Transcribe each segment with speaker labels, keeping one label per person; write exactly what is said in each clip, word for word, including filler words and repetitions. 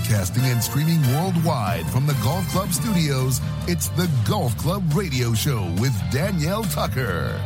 Speaker 1: Broadcasting and streaming worldwide from the Golf Club studios, it's the Golf Club Radio Show with Danielle Tucker.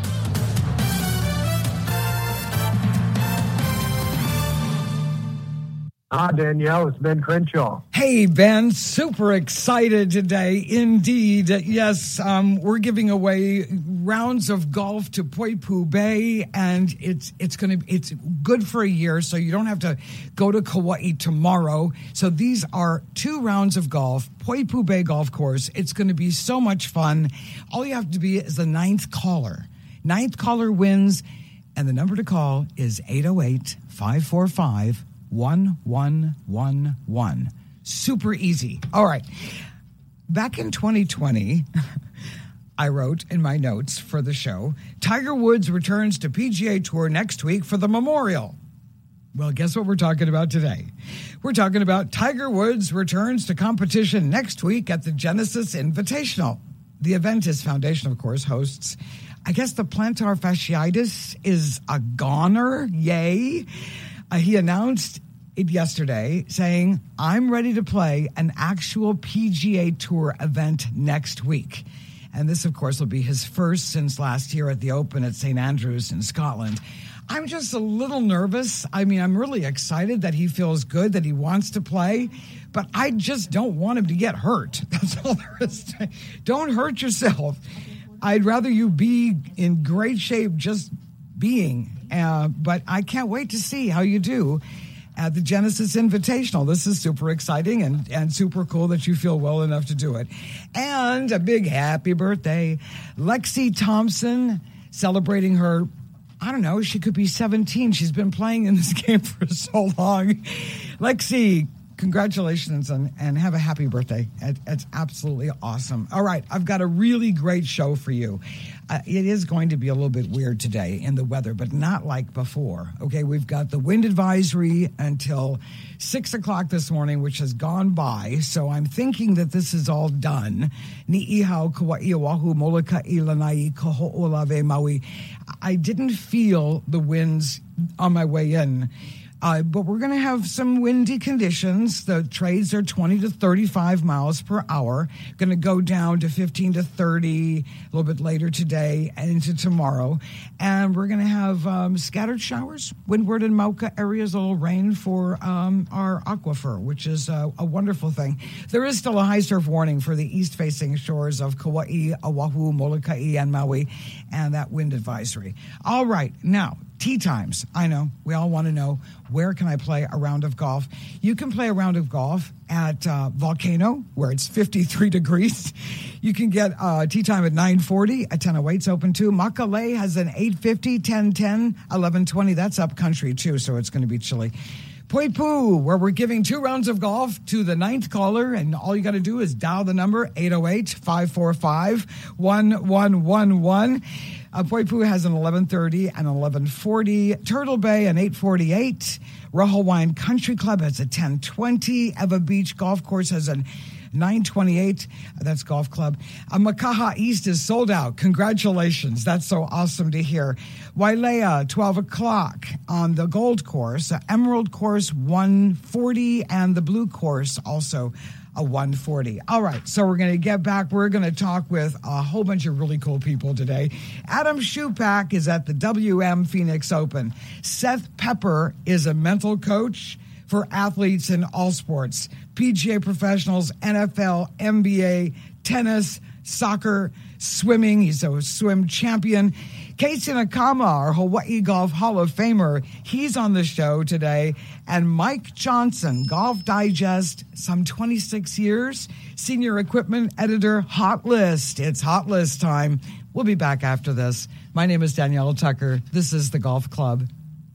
Speaker 2: Hi, Danielle. It's Ben Crenshaw.
Speaker 3: Hey, Ben. Super excited today. Indeed. Yes, um, we're giving away rounds of golf to Poipu Bay, and it's it's going to it's good for a year, so you don't have to go to Kauai tomorrow. So these are two rounds of golf, Poipu Bay Golf Course. It's going to be so much fun. All you have to be is the ninth caller. Ninth caller wins, and the number to call is eight oh eight, five four five, one one one one. Super easy. All right. Back in twenty twenty, I wrote in my notes for the show, Tiger Woods returns to P G A Tour next week for the Memorial. Well, guess what we're talking about today? We're talking about Tiger Woods returns to competition next week at the Genesis Invitational. The Aventis Foundation, of course, hosts. I guess the plantar fasciitis is a goner. Yay. Uh, he announced it yesterday saying, I'm ready to play an actual P G A Tour event next week. And this, of course, will be his first since last year at the Open at Saint Andrews in Scotland. I'm just a little nervous. I mean, I'm really excited that he feels good, that he wants to play, but I just don't want him to get hurt. That's all there is to it. Don't hurt yourself. I'd rather you be in great shape just being. Uh, but I can't wait to see how you do at the Genesis Invitational. This is super exciting and, and super cool that you feel well enough to do it. And a big happy birthday. Lexi Thompson celebrating her, I don't know, she could be seventeen. She's been playing in this game for so long. Lexi, congratulations and, and have a happy birthday. It, it's absolutely awesome. All right, I've got a really great show for you. Uh, it is going to be a little bit weird today in the weather, but not like before. Okay, we've got the wind advisory until six o'clock this morning, which has gone by. So I'm thinking that this is all done. Ni'ihau Kauai Oahu Moloka'i Lanai Koho'olave Maui. I didn't feel the winds on my way in. Uh, but we're going to have some windy conditions. The trades are twenty to thirty-five miles per hour. Going to go down to fifteen to thirty a little bit later today and into tomorrow. And we're going to have um, scattered showers, windward and Mauka areas, a little rain for um, our aquifer, which is uh, a wonderful thing. There is still a high surf warning for the east-facing shores of Kauai, Oahu, Molokai, and Maui, and that wind advisory. All right, now, tee times. I know. We all want to know, where can I play a round of golf? You can play a round of golf at uh, Volcano, where it's fifty-three degrees. You can get uh, tee time at nine forty. At ten oh eight's open too. Makalei has an eight fifty, ten ten, eleven twenty. That's up country too, so it's going to be chilly. Poipu, where we're giving two rounds of golf to the ninth caller, and all you got to do is dial the number eight oh eight, five four five, one one one one. Uh, Poipu has an eleven thirty and eleven forty. Turtle Bay an eight forty-eight. Rojo Wine Country Club has a ten twenty. Eva Beach Golf Course has a nine twenty-eight. That's Golf Club. Uh, Makaha East is sold out. Congratulations. That's so awesome to hear. Wailea, twelve o'clock on the Gold Course. Uh, Emerald Course, one forty. And the Blue Course also a one forty. All right, so we're going to get back. We're going to talk with a whole bunch of really cool people today. Adam Schupak is at the W M Phoenix Open. Seth Pepper is a mental coach for athletes in all sports. P G A professionals, N F L, N B A, tennis, soccer, swimming. He's a swim champion. Casey Nakama, our Hawaii Golf Hall of Famer, he's on the show today. And Mike Johnson, Golf Digest, some twenty-six years, senior equipment editor, Hot List. It's Hot List time. We'll be back after this. My name is Danielle Tucker. This is the Golf Club.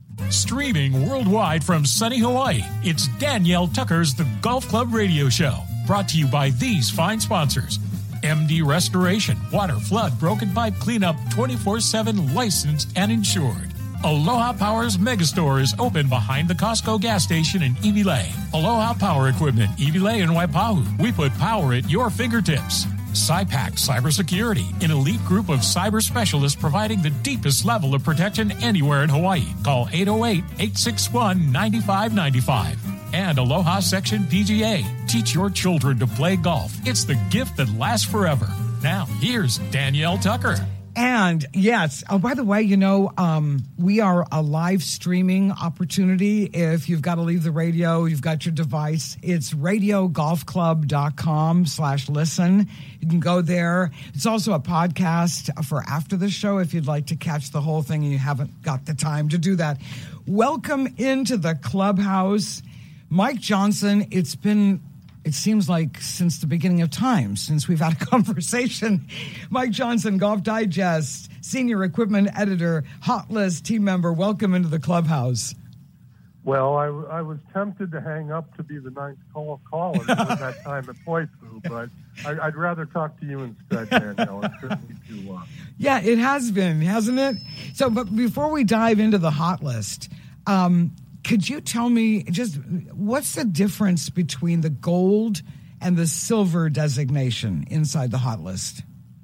Speaker 4: Streaming worldwide from sunny Hawaii, it's Danielle Tucker's The Golf Club Radio Show. Brought to you by these fine sponsors. M D Restoration, water, flood, broken pipe cleanup, twenty-four seven licensed and insured. Aloha Power's Megastore is open behind the Costco gas station in Iwilei. Aloha Power Equipment, Iwilei and Waipahu. We put power at your fingertips. SciPac Cybersecurity, an elite group of cyber specialists providing the deepest level of protection anywhere in Hawaii. Call eight oh eight, eight six one, nine five nine five. And Aloha Section P G A. Teach your children to play golf. It's the gift that lasts forever. Now, here's Danielle Tucker.
Speaker 3: And yes, oh, by the way, you know, um, we are a live streaming opportunity. If you've got to leave the radio, you've got your device, it's radio golf club dot com slash listen. You can go there. It's also a podcast for after the show if you'd like to catch the whole thing and you haven't got the time to do that. Welcome into the clubhouse. Mike Johnson, it's been... It seems like since the beginning of time, since we've had a conversation. Mike Johnson, Golf Digest, Senior Equipment Editor, Hot List team member. Welcome into the clubhouse.
Speaker 2: Well, I, I was tempted to hang up to be the ninth call caller during that time at Poipu, but I, I'd rather talk to you instead, Danielle. It's certainly too long.
Speaker 3: Yeah, it has been, hasn't it? So, but before we dive into the Hot List, um, could you tell me just what's the difference between the gold and the silver designation inside the Hot List?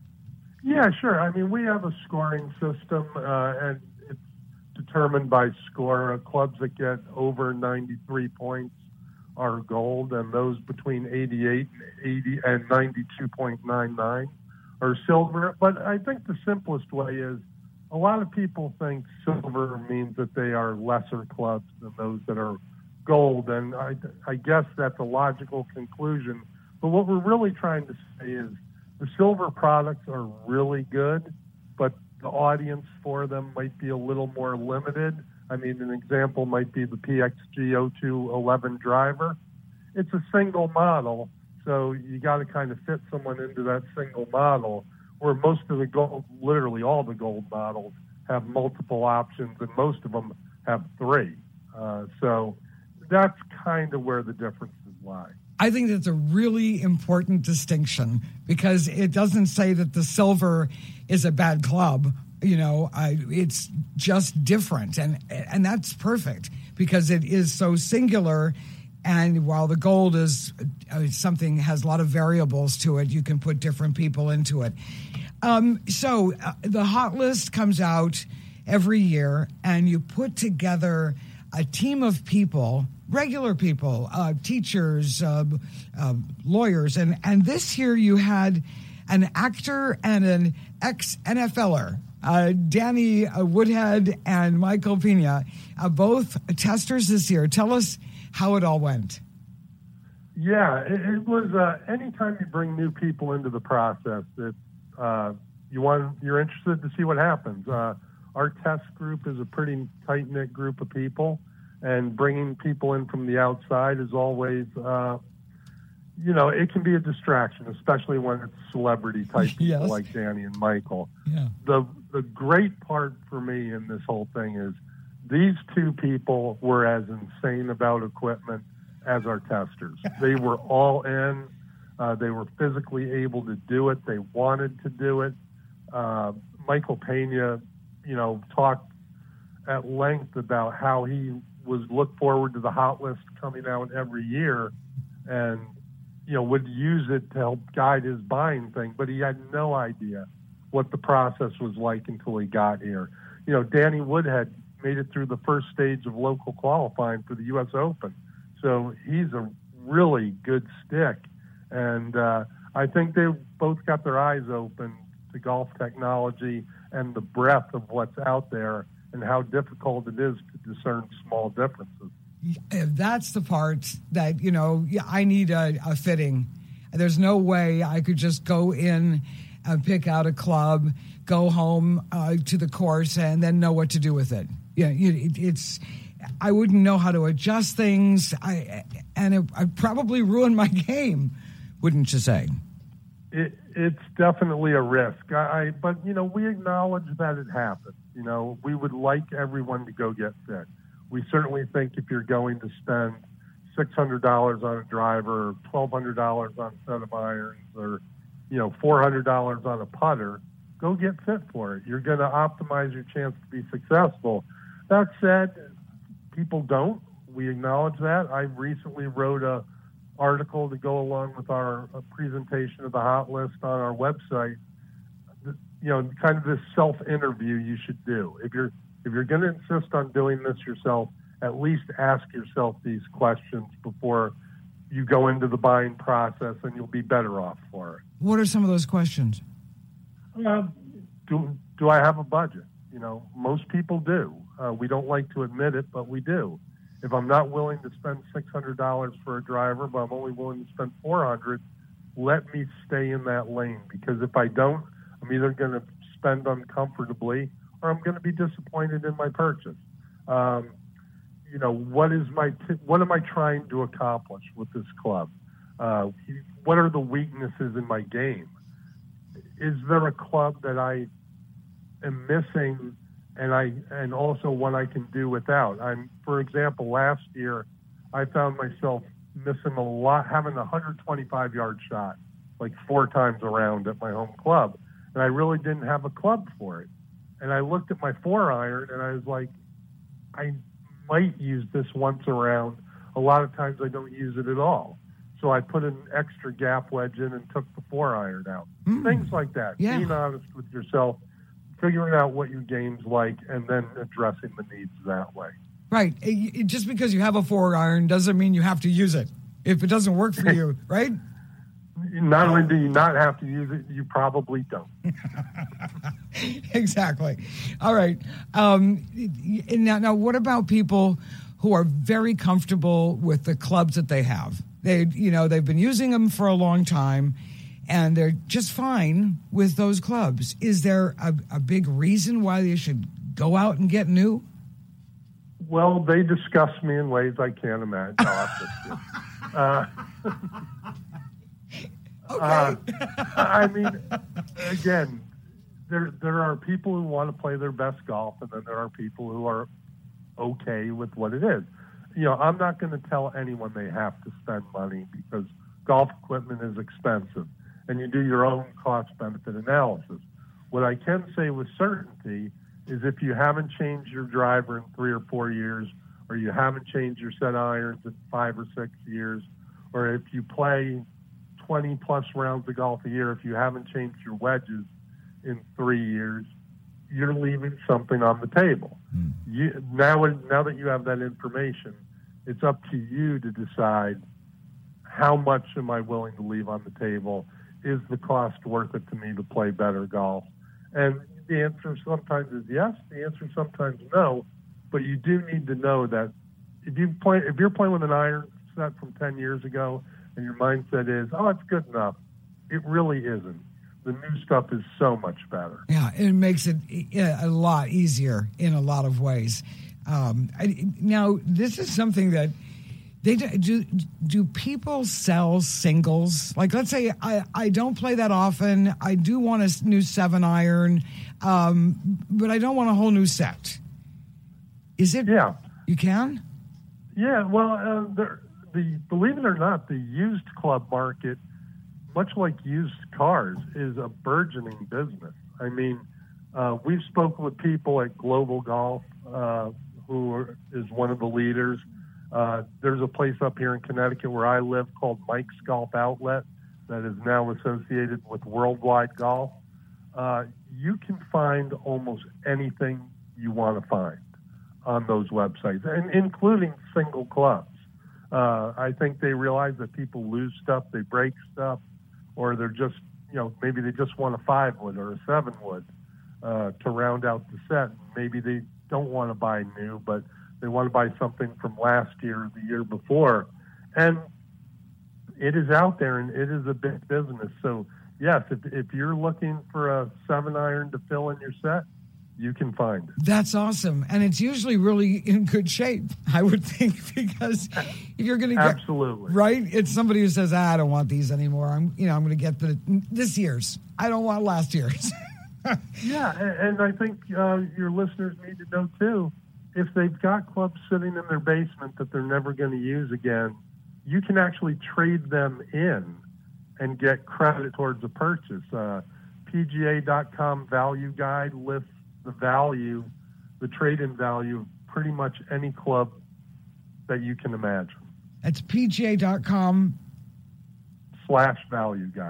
Speaker 2: Yeah, sure. I mean, we have a scoring system, uh, and it's determined by score. Clubs that get over ninety-three points are gold, and those between eighty-eight and eighty and ninety-two point nine nine are silver. But I think the simplest way is, a lot of people think silver means that they are lesser clubs than those that are gold, and I, I guess that's a logical conclusion. But what we're really trying to say is the silver products are really good, but the audience for them might be a little more limited. I mean, an example might be the P X G oh two eleven driver. It's a single model, so you got to kind of fit someone into that single model, where most of the gold, literally all the gold models, have multiple options, and most of them have three. Uh, so that's kind of where the differences lie.
Speaker 3: I think that's a really important distinction because it doesn't say that the silver is a bad club. You know, I, it's just different, and and that's perfect because it is so singular. And while the gold is uh, something has a lot of variables to it, you can put different people into it. Um, so uh, the Hot List comes out every year, and you put together a team of people, regular people, uh, teachers, uh, uh, lawyers, and and this year you had an actor and an ex-N F L er. Uh, Danny uh, Woodhead and Michael Pena, uh, both testers this year. Tell us how it all went.
Speaker 2: Yeah, it, it was. Uh, anytime you bring new people into the process, it, uh, you want you're interested to see what happens. Uh, our test group is a pretty tight knit group of people, and bringing people in from the outside is always, uh, you know, it can be a distraction, especially when it's celebrity type people
Speaker 3: Yes.
Speaker 2: like Danny and Michael.
Speaker 3: Yeah.
Speaker 2: The the great part for me in this whole thing is these two people were as insane about equipment as our testers. They were all in. Uh, they were physically able to do it. They wanted to do it. Uh, Michael Pena, you know, talked at length about how he was look forward to the Hot List coming out every year and, you know, would use it to help guide his buying thing. But he had no idea what the process was like until he got here. You know, Danny Woodhead made it through the first stage of local qualifying for the U S Open. So he's a really good stick. And uh, I think they both got their eyes open to golf technology and the breadth of what's out there and how difficult it is to discern small differences.
Speaker 3: That's the part that, you know, I need a, a fitting. There's no way I could just go in and pick out a club, go home uh, to the course, and then know what to do with it. Yeah, it, it's. I wouldn't know how to adjust things, I and it, I'd probably ruin my game, wouldn't you say?
Speaker 2: It, it's definitely a risk. I, I, but you know, we acknowledge that it happens. You know, we would like everyone to go get fit. We certainly think if you're going to spend six hundred dollars on a driver, or twelve hundred dollars on a set of irons, or you know, four hundred dollars on a putter, go get fit for it. You're going to optimize your chance to be successful. That said, people don't. We acknowledge that. I recently wrote a article to go along with our presentation of the Hot List on our website. You know, kind of this self-interview you should do. If you're if you're going to insist on doing this yourself, at least ask yourself these questions before you go into the buying process, and you'll be better off for it.
Speaker 3: What are some of those questions?
Speaker 2: Uh, do, do I have a budget? You know, most people do. Uh, we don't like to admit it, but we do. If I'm not willing to spend six hundred dollars for a driver, but I'm only willing to spend four hundred dollars, let me stay in that lane, because if I don't, I'm either going to spend uncomfortably or I'm going to be disappointed in my purchase. Um, you know, what is my t- what am I trying to accomplish with this club? Uh, what are the weaknesses in my game? Is there a club that I am missing, and I and also one I can do without? I'm, for example, last year I found myself missing a lot, having a one twenty-five yard shot like four times around at my home club, and I really didn't have a club for it. And I looked at my four iron, and I was like, I might use this once around. A lot of times I don't use it at all. So I put an extra gap wedge in and took the four iron out. Mm. Things like that.
Speaker 3: Yeah.
Speaker 2: Being honest with yourself, figuring out what your game's like, and then addressing the needs that way.
Speaker 3: Right. It, it, just because you have a four iron doesn't mean you have to use it if it doesn't work for you, right?
Speaker 2: Not only do you not have to use it, you probably don't.
Speaker 3: Exactly. All right. Um, now, now, what about people who are very comfortable with the clubs that they have? They, you know, they've been using them for a long time, and they're just fine with those clubs. Is there a, a big reason why they should go out and get new?
Speaker 2: Well, they disgust me in ways I can't imagine. uh,
Speaker 3: Okay.
Speaker 2: Uh, I mean, again, there there are people who want to play their best golf, and then there are people who are okay with what it is. You know, I'm not going to tell anyone they have to spend money, because golf equipment is expensive, and you do your own cost-benefit analysis. What I can say with certainty is if you haven't changed your driver in three or four years, or you haven't changed your set irons in five or six years, or if you play twenty plus rounds of golf a year, if you haven't changed your wedges in three years, you're leaving something on the table. Mm. You, now, now that you have that information, it's up to you to decide how much am I willing to leave on the table? Is the cost worth it to me to play better golf? And the answer sometimes is yes. The answer sometimes no. But you do need to know that if you play, if you're playing with an iron set from ten years ago, and your mindset is, oh, it's good enough, it really isn't. The new stuff is so much better.
Speaker 3: Yeah, it makes it a lot easier in a lot of ways. Um, I, now, this is something that they do. Do people sell singles? Like, let's say I, I don't play that often. I do want a new seven iron, um, but I don't want a whole new set. Is it?
Speaker 2: Yeah.
Speaker 3: You can?
Speaker 2: Yeah, well, uh, there. The, believe it or not, the used club market, much like used cars, is a burgeoning business. I mean, uh, we've spoken with people at Global Golf, uh, who are, is one of the leaders. Uh, there's a place up here in Connecticut where I live called Mike's Golf Outlet that is now associated with Worldwide Golf. Uh, you can find almost anything you want to find on those websites, and including single clubs. Uh, I think they realize that people lose stuff, they break stuff, or they're just, you know, maybe they just want a five wood or a seven wood uh, to round out the set. Maybe they don't want to buy new, but they want to buy something from last year or the year before. And it is out there, and it is a big business. So, yes, if, if you're looking for a seven iron to fill in your set, you can find it.
Speaker 3: That's awesome. And it's usually really in good shape, I would think, because if you're going to get...
Speaker 2: Absolutely.
Speaker 3: Right? It's somebody who says, ah, I don't want these anymore. I'm, you know, I'm going to get the this year's. I don't want last year's.
Speaker 2: Yeah, and, and I think uh, your listeners need to know, too, if they've got clubs sitting in their basement that they're never going to use again, you can actually trade them in and get credit towards a purchase. Uh, P G A dot com value guide lists the value, the trade-in value of pretty much any club that you can imagine.
Speaker 3: That's P G A dot com
Speaker 2: slash value guide.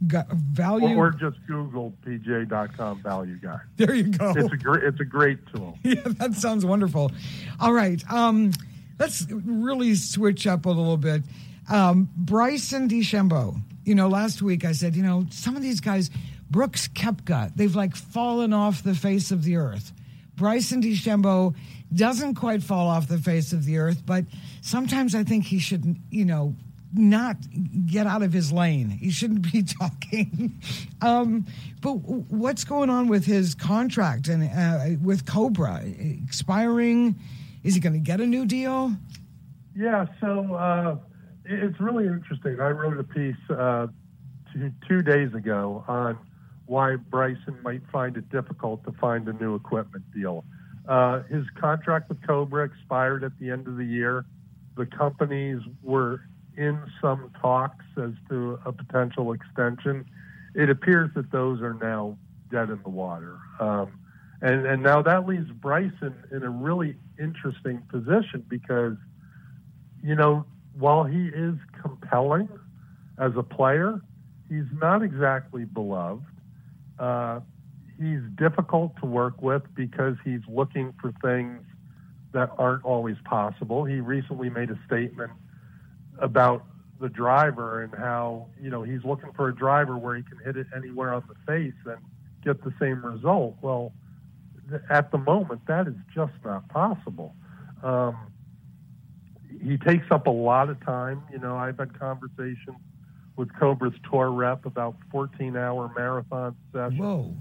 Speaker 3: Gu- value.
Speaker 2: Or, or just Google P G A dot com value guide.
Speaker 3: There you go.
Speaker 2: It's a great, it's a great tool.
Speaker 3: Yeah, that sounds wonderful. All right. Um, let's really switch up a little bit. Um, Bryson DeChambeau. You know, last week I said, you know, some of these guys, Brooks Koepka, they've like fallen off the face of the earth. Bryson DeChambeau doesn't quite fall off the face of the earth, but sometimes I think he should, you know, not get out of his lane. He shouldn't be talking. um, but what's going on with his contract and uh, with Cobra expiring? Is he going to get a new deal?
Speaker 2: Yeah, so uh, it's really interesting. I wrote a piece uh, two, two days ago on why Bryson might find it difficult to find a new equipment deal. Uh, his contract with Cobra expired at the end of the year. The companies were in some talks as to a potential extension. It appears that those are now dead in the water. Um, and, and now that leaves Bryson in a really interesting position because, you know, while he is compelling as a player, he's not exactly beloved. Uh, he's difficult to work with because he's looking for things that aren't always possible. He recently made a statement about the driver and how, you know, he's looking for a driver where he can hit it anywhere on the face and get the same result. Well, th- at the moment, that is just not possible. Um, he takes up a lot of time. You know, I've had conversations with Cobra's tour rep about fourteen-hour marathon sessions.
Speaker 3: Whoa.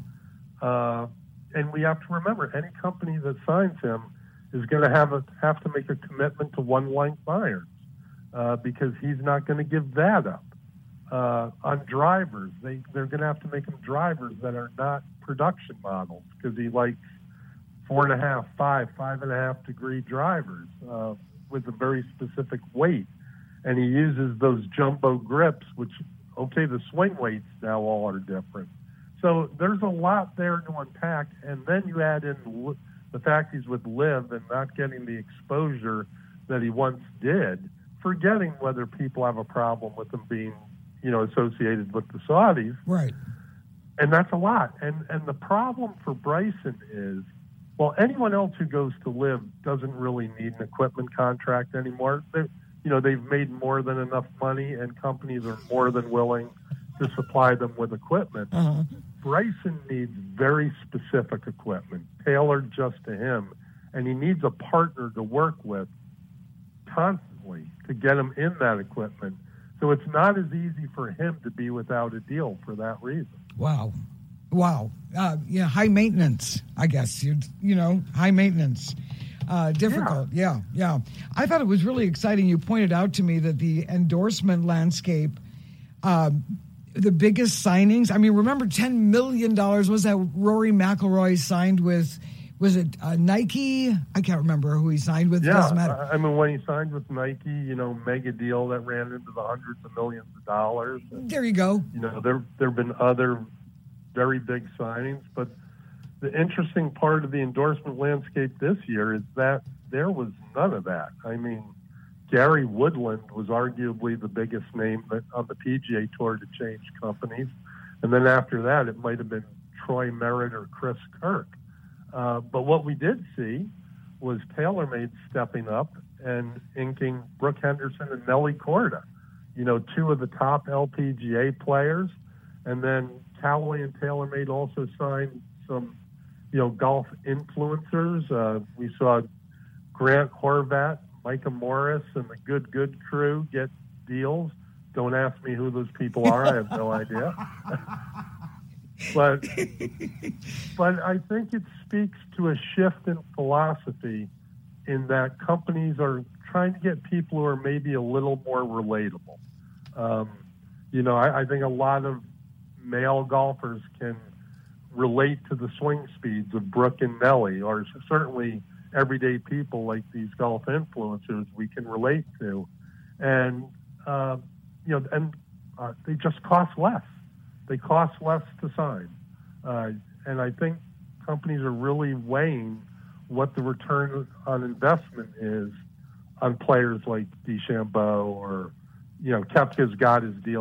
Speaker 2: Uh, and we have to remember, any company that signs him is going to have a, have to make a commitment to one-length irons. Uh, because he's not going to give that up. Uh, on drivers, they, they're going to have to make him drivers that are not production models because he likes four and a half, five, five and a half degree drivers uh, with a very specific weight. And he uses those jumbo grips, which, okay, the swing weights now all are different. So there's a lot there to unpack. And then you add in the fact he's with Liv and not getting the exposure that he once did, forgetting whether people have a problem with him being, you know, associated with the Saudis.
Speaker 3: Right.
Speaker 2: And that's a lot. And and the problem for Bryson is, well, anyone else who goes to Liv doesn't really need an equipment contract anymore. They're, you know, they've made more than enough money and companies are more than willing to supply them with equipment.
Speaker 3: Uh-huh.
Speaker 2: Bryson needs very specific equipment, tailored just to him, and he needs a partner to work with constantly to get him in that equipment. So it's not as easy for him to be without a deal for that reason.
Speaker 3: Wow. Wow. Uh, yeah, high maintenance, I guess. You you know, high maintenance. Uh, difficult. Yeah. yeah, yeah. I thought it was really exciting. You pointed out to me that the endorsement landscape, uh, the biggest signings, I mean, remember ten million dollars was that Rory McIlroy signed with, was it uh, Nike? I can't remember who he signed with.
Speaker 2: Yeah,
Speaker 3: Doesn't matter.
Speaker 2: I mean, when he signed with Nike, you know, mega deal that ran into the hundreds of millions of dollars. And,
Speaker 3: there you go.
Speaker 2: You know, there there have been other very big signings, but the interesting part of the endorsement landscape this year is that there was none of that. I mean, Gary Woodland was arguably the biggest name on the P G A Tour to change companies, and then after that, it might have been Troy Merritt or Chris Kirk. Uh, but what we did see was TaylorMade stepping up and inking Brooke Henderson and Nelly Korda, you know, two of the top L P G A players. And then Callaway and TaylorMade also signed some, you know, golf influencers. Uh, we saw Grant Horvat, Micah Morris, and the Good Good crew get deals. Don't ask me who those people are. I have no idea. But but I think it speaks to a shift in philosophy in that companies are trying to get people who are maybe a little more relatable. Um, you know, I, I think a lot of male golfers can relate to the swing speeds of Brooke and Nelly, or certainly everyday people like these golf influencers we can relate to. And, uh, you know, and uh, they just cost less. They cost less to sign. Uh, and I think companies are really weighing what the return on investment is on players like DeChambeau or, you know, Koepka's got his deal with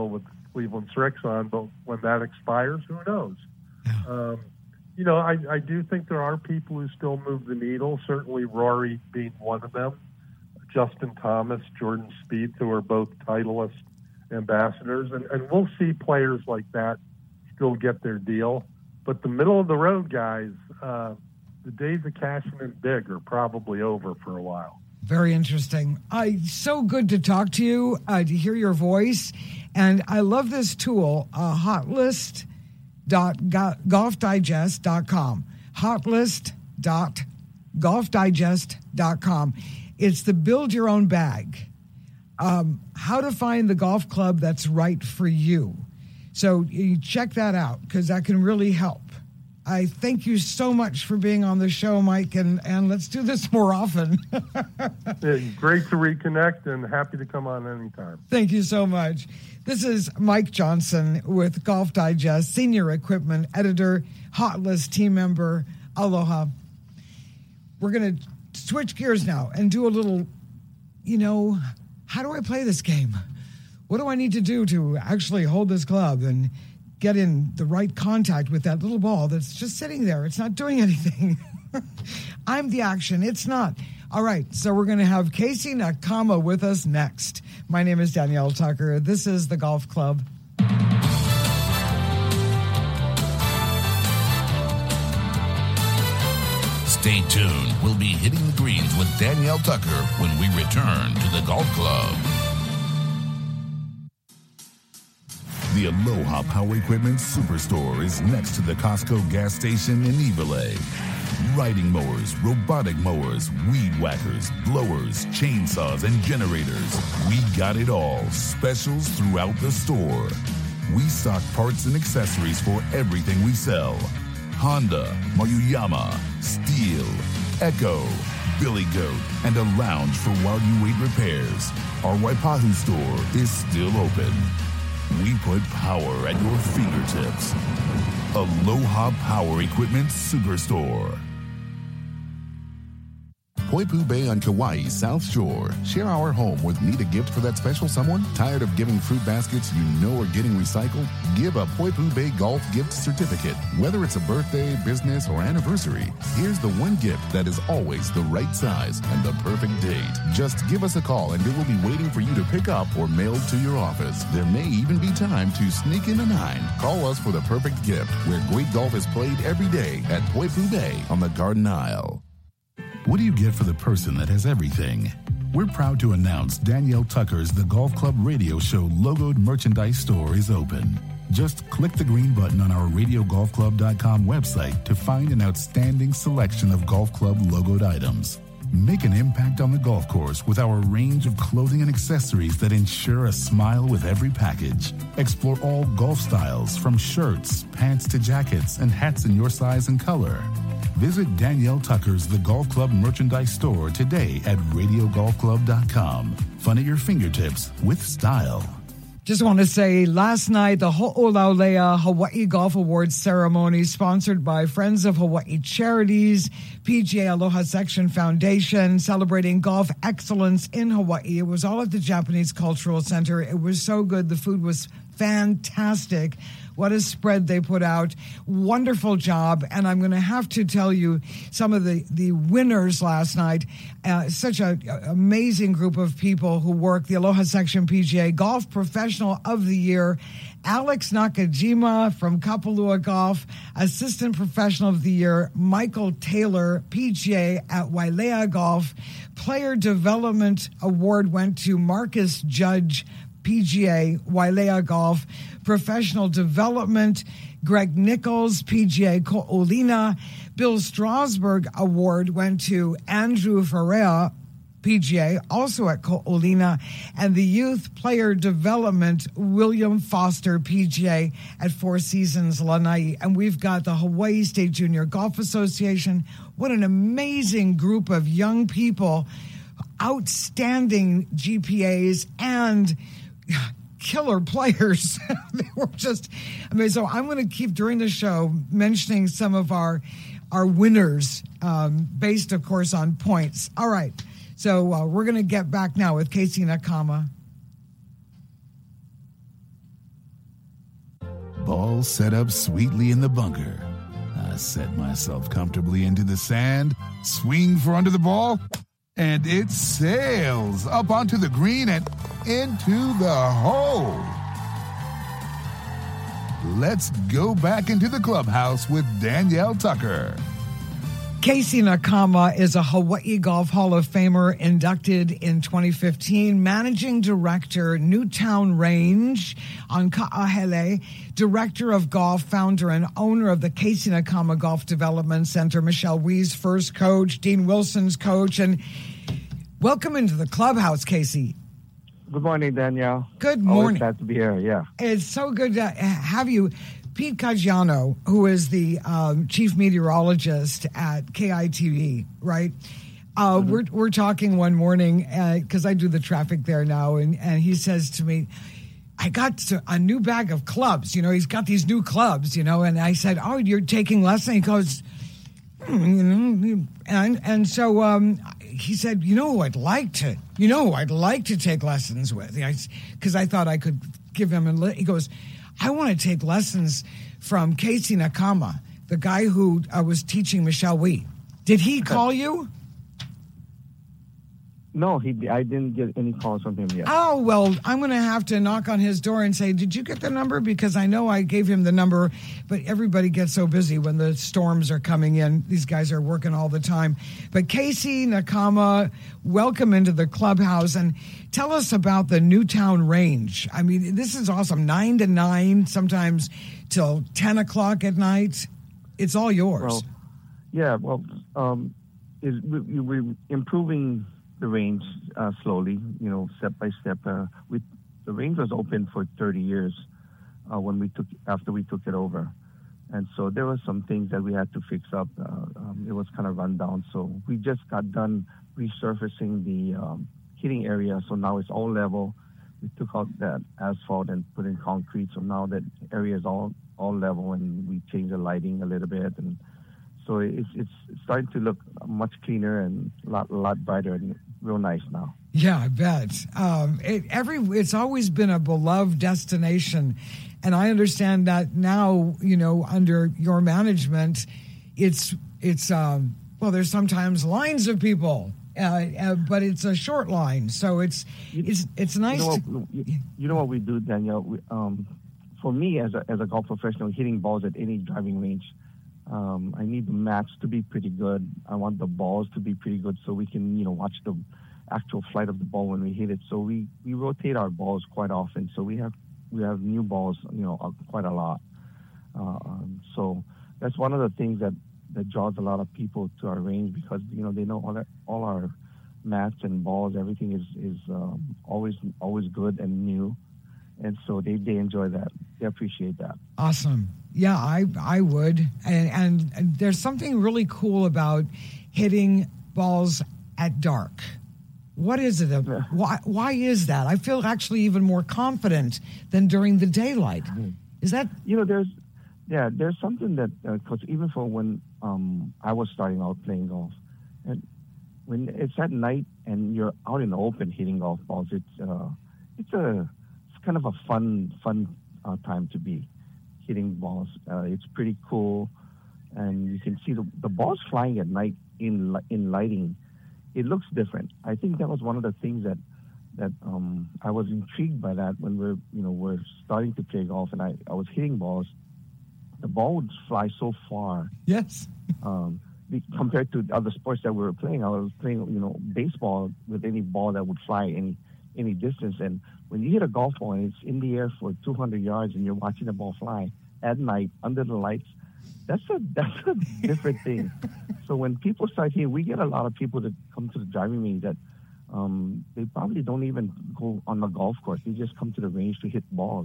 Speaker 2: Cleveland Srixon, but when that expires, who knows?
Speaker 3: Yeah.
Speaker 2: Um, you know, I, I do think there are people who still move the needle, certainly Rory being one of them, Justin Thomas, Jordan Spieth, who are both Titleist ambassadors, and, and we'll see players like that still get their deal. But the middle-of-the-road guys, uh, the days of cashing in big are probably over for a while.
Speaker 3: Very interesting. Uh, so good to talk to you, uh, to hear your voice. And I love this tool, uh, hotlist dot golf digest dot com. hotlist dot golf digest dot com. It's the build your own bag. Um, how to find the golf club that's right for you. So you check that out because that can really help. I thank you so much for being on the show, Mike, and, and let's do this more often.
Speaker 2: Yeah, great to reconnect and happy to come on anytime.
Speaker 3: Thank you so much. This is Mike Johnson with Golf Digest, Senior Equipment Editor, Hot List team member. Aloha. We're going to switch gears now and do a little, you know, how do I play this game? What do I need to do to actually hold this club and get in the right contact with that little ball that's just sitting there? It's not doing anything. I'm the action. It's not. All right, so we're going to have Casey Nakama with us next. My name is Danielle Tucker. This is The Golf Club.
Speaker 1: Stay tuned. We'll be hitting the greens with Danielle Tucker when we return to The Golf Club. The Aloha Power Equipment Superstore is next to the Costco gas station in Eberle. Riding mowers, robotic mowers, weed whackers, blowers, chainsaws, and generators. We got it all. Specials throughout the store. We stock parts and accessories for everything we sell. Honda, Maruyama, Steel, Echo, Billy Goat, and a lounge for while you wait repairs. Our Waipahu store is still open. We put power at your fingertips. Aloha Power Equipment Superstore. Poipu Bay on Kauai's South Shore. Share our home with Need a Gift for that special someone? Tired of giving fruit baskets you know are getting recycled? Give a Poipu Bay Golf Gift Certificate. Whether it's a birthday, business, or anniversary, here's the one gift that is always the right size and the perfect date. Just give us a call and it will be waiting for you to pick up or mailed to your office. There may even be time to sneak in a nine. Call us for the perfect gift, where great golf is played every day at Poipu Bay on the Garden Isle. What do you get for the person that has everything? We're proud to announce Danielle Tucker's The Golf Club Radio Show logoed merchandise store is open. Just click the green button on our radio golf club dot com website to find an outstanding selection of golf club logoed items. Make an impact on the golf course with our range of clothing and accessories that ensure a smile with every package. Explore all golf styles, from shirts, pants to jackets, and hats in your size and color. Visit Danielle Tucker's The Golf Club merchandise store today at radio golf club dot com. Fun at your fingertips with style.
Speaker 3: Just want to say, last night, the Ho'olaulea Hawaii Golf Awards ceremony, sponsored by Friends of Hawaii Charities, P G A Aloha Section Foundation, celebrating golf excellence in Hawaii. It was all at the Japanese Cultural Center. It was so good. The food was fantastic. What a spread they put out. Wonderful job. And I'm going to have to tell you some of the, the winners last night. Uh, such an amazing group of people who work. The Aloha Section P G A Golf Professional of the Year, Alex Nakajima from Kapalua Golf. Assistant Professional of the Year, Michael Taylor, P G A at Wailea Golf. Player Development Award went to Marcus Judge, P G A, Wailea Golf. Professional Development, Greg Nichols, P G A, Ko'olina. Bill Strasberg Award went to Andrew Ferreira, P G A, also at Ko'olina. And the Youth Player Development, William Foster, P G A, at Four Seasons Lanai. And we've got the Hawaii State Junior Golf Association. What an amazing group of young people, outstanding G P As, and killer players. They were just, I mean, so I'm going to keep during the show mentioning some of our our winners, um, based, of course, on points. All right, so uh, we're going to get back now with Casey Nakama.
Speaker 1: All set up sweetly in the bunker, I set myself comfortably into the sand, swing for under the ball, and it sails up onto the green and into the hole. Let's go back into the clubhouse with Danielle Tucker.
Speaker 3: Casey Nakama is a Hawaii Golf Hall of Famer inducted in twenty fifteen, managing director, Newtown Range on Ka'ahele, director of golf, founder and owner of the Casey Nakama Golf Development Center, Michelle Wee's first coach, Dean Wilson's coach, and welcome into the clubhouse, Casey.
Speaker 5: Good morning, Danielle.
Speaker 3: Good morning.
Speaker 5: Always glad to be here, yeah.
Speaker 3: It's so good to have you. Pete Caggiano, who is the um, chief meteorologist at K I T V, right? Uh, mm-hmm. We're we're talking one morning because uh, I do the traffic there now, and, and he says to me, I got a new bag of clubs. You know, he's got these new clubs, you know, and I said, oh, you're taking lessons? He goes, mm, and and so um, he said, you know who I'd like to, you know who I'd like to take lessons with? Because I thought I could give him a, li- he goes, I want to take lessons from Casey Nakama, the guy who uh, was teaching Michelle Wee. Did he call you?
Speaker 5: No, he. I didn't get any calls from him yet.
Speaker 3: Oh, well, I'm going to have to knock on his door and say, did you get the number? Because I know I gave him the number, but everybody gets so busy when the storms are coming in. These guys are working all the time. But Casey Nakama, welcome into the clubhouse. And tell us about the Newtown Range. I mean, this is awesome. Nine to nine, sometimes till ten o'clock at night. It's all yours.
Speaker 5: Well, yeah, well, um, is we, we're improving the range uh, slowly, you know, step by step. Uh, we, the range was open for thirty years uh, when we took after we took it over, and so there were some things that we had to fix up. Uh, um, it was kind of run down, so we just got done resurfacing the um, hitting area. So now it's all level. We took out that asphalt and put in concrete. So now that area is all all level, and we changed the lighting a little bit, and so it's it's starting to look much cleaner and a lot a lot brighter and real nice now.
Speaker 3: Yeah, I bet. Um, it, every it's always been a beloved destination, and I understand that now. You know, under your management, it's it's um, well, there's sometimes lines of people, uh, uh, but it's a short line, so it's it's it's nice.
Speaker 5: You know
Speaker 3: to,
Speaker 5: what, you, you know what we do, Danielle? We, um, for me, as a as a golf professional, hitting balls at any driving range. Um, I need the mats to be pretty good. I want the balls to be pretty good so we can, you know, watch the actual flight of the ball when we hit it. So we, we rotate our balls quite often. So we have we have new balls, you know, quite a lot. Uh, um, so that's one of the things that, that draws a lot of people to our range because, you know, they know all that, all our mats and balls, everything is is um, always always good and new. And so they, they enjoy that. They appreciate that.
Speaker 3: Awesome. Yeah, I I would. And, and, and there's something really cool about hitting balls at dark. What is it? Yeah. Why why is that? I feel actually even more confident than during the daylight. Mm-hmm. Is that?
Speaker 5: You know, there's, yeah, there's something that, because uh, even for when um, I was starting out playing golf, and when it's at night and you're out in the open hitting golf balls, it's uh, it's a it's kind of a fun fun uh, time to be hitting balls. Uh, it's pretty cool, and you can see the, the balls flying at night in in lighting. It looks different. I think that was one of the things that that um, I was intrigued by that when we're you know we're starting to play golf, and I, I was hitting balls. The ball would fly so far.
Speaker 3: Yes.
Speaker 5: um, compared to other sports that we were playing, I was playing you know baseball with any ball that would fly any any distance. And when you hit a golf ball and it's in the air for two hundred yards and you're watching the ball fly at night under the lights, that's a that's a different thing. So when people start here, we get a lot of people that come to the driving range that um, they probably don't even go on the golf course. They just come to the range to hit balls,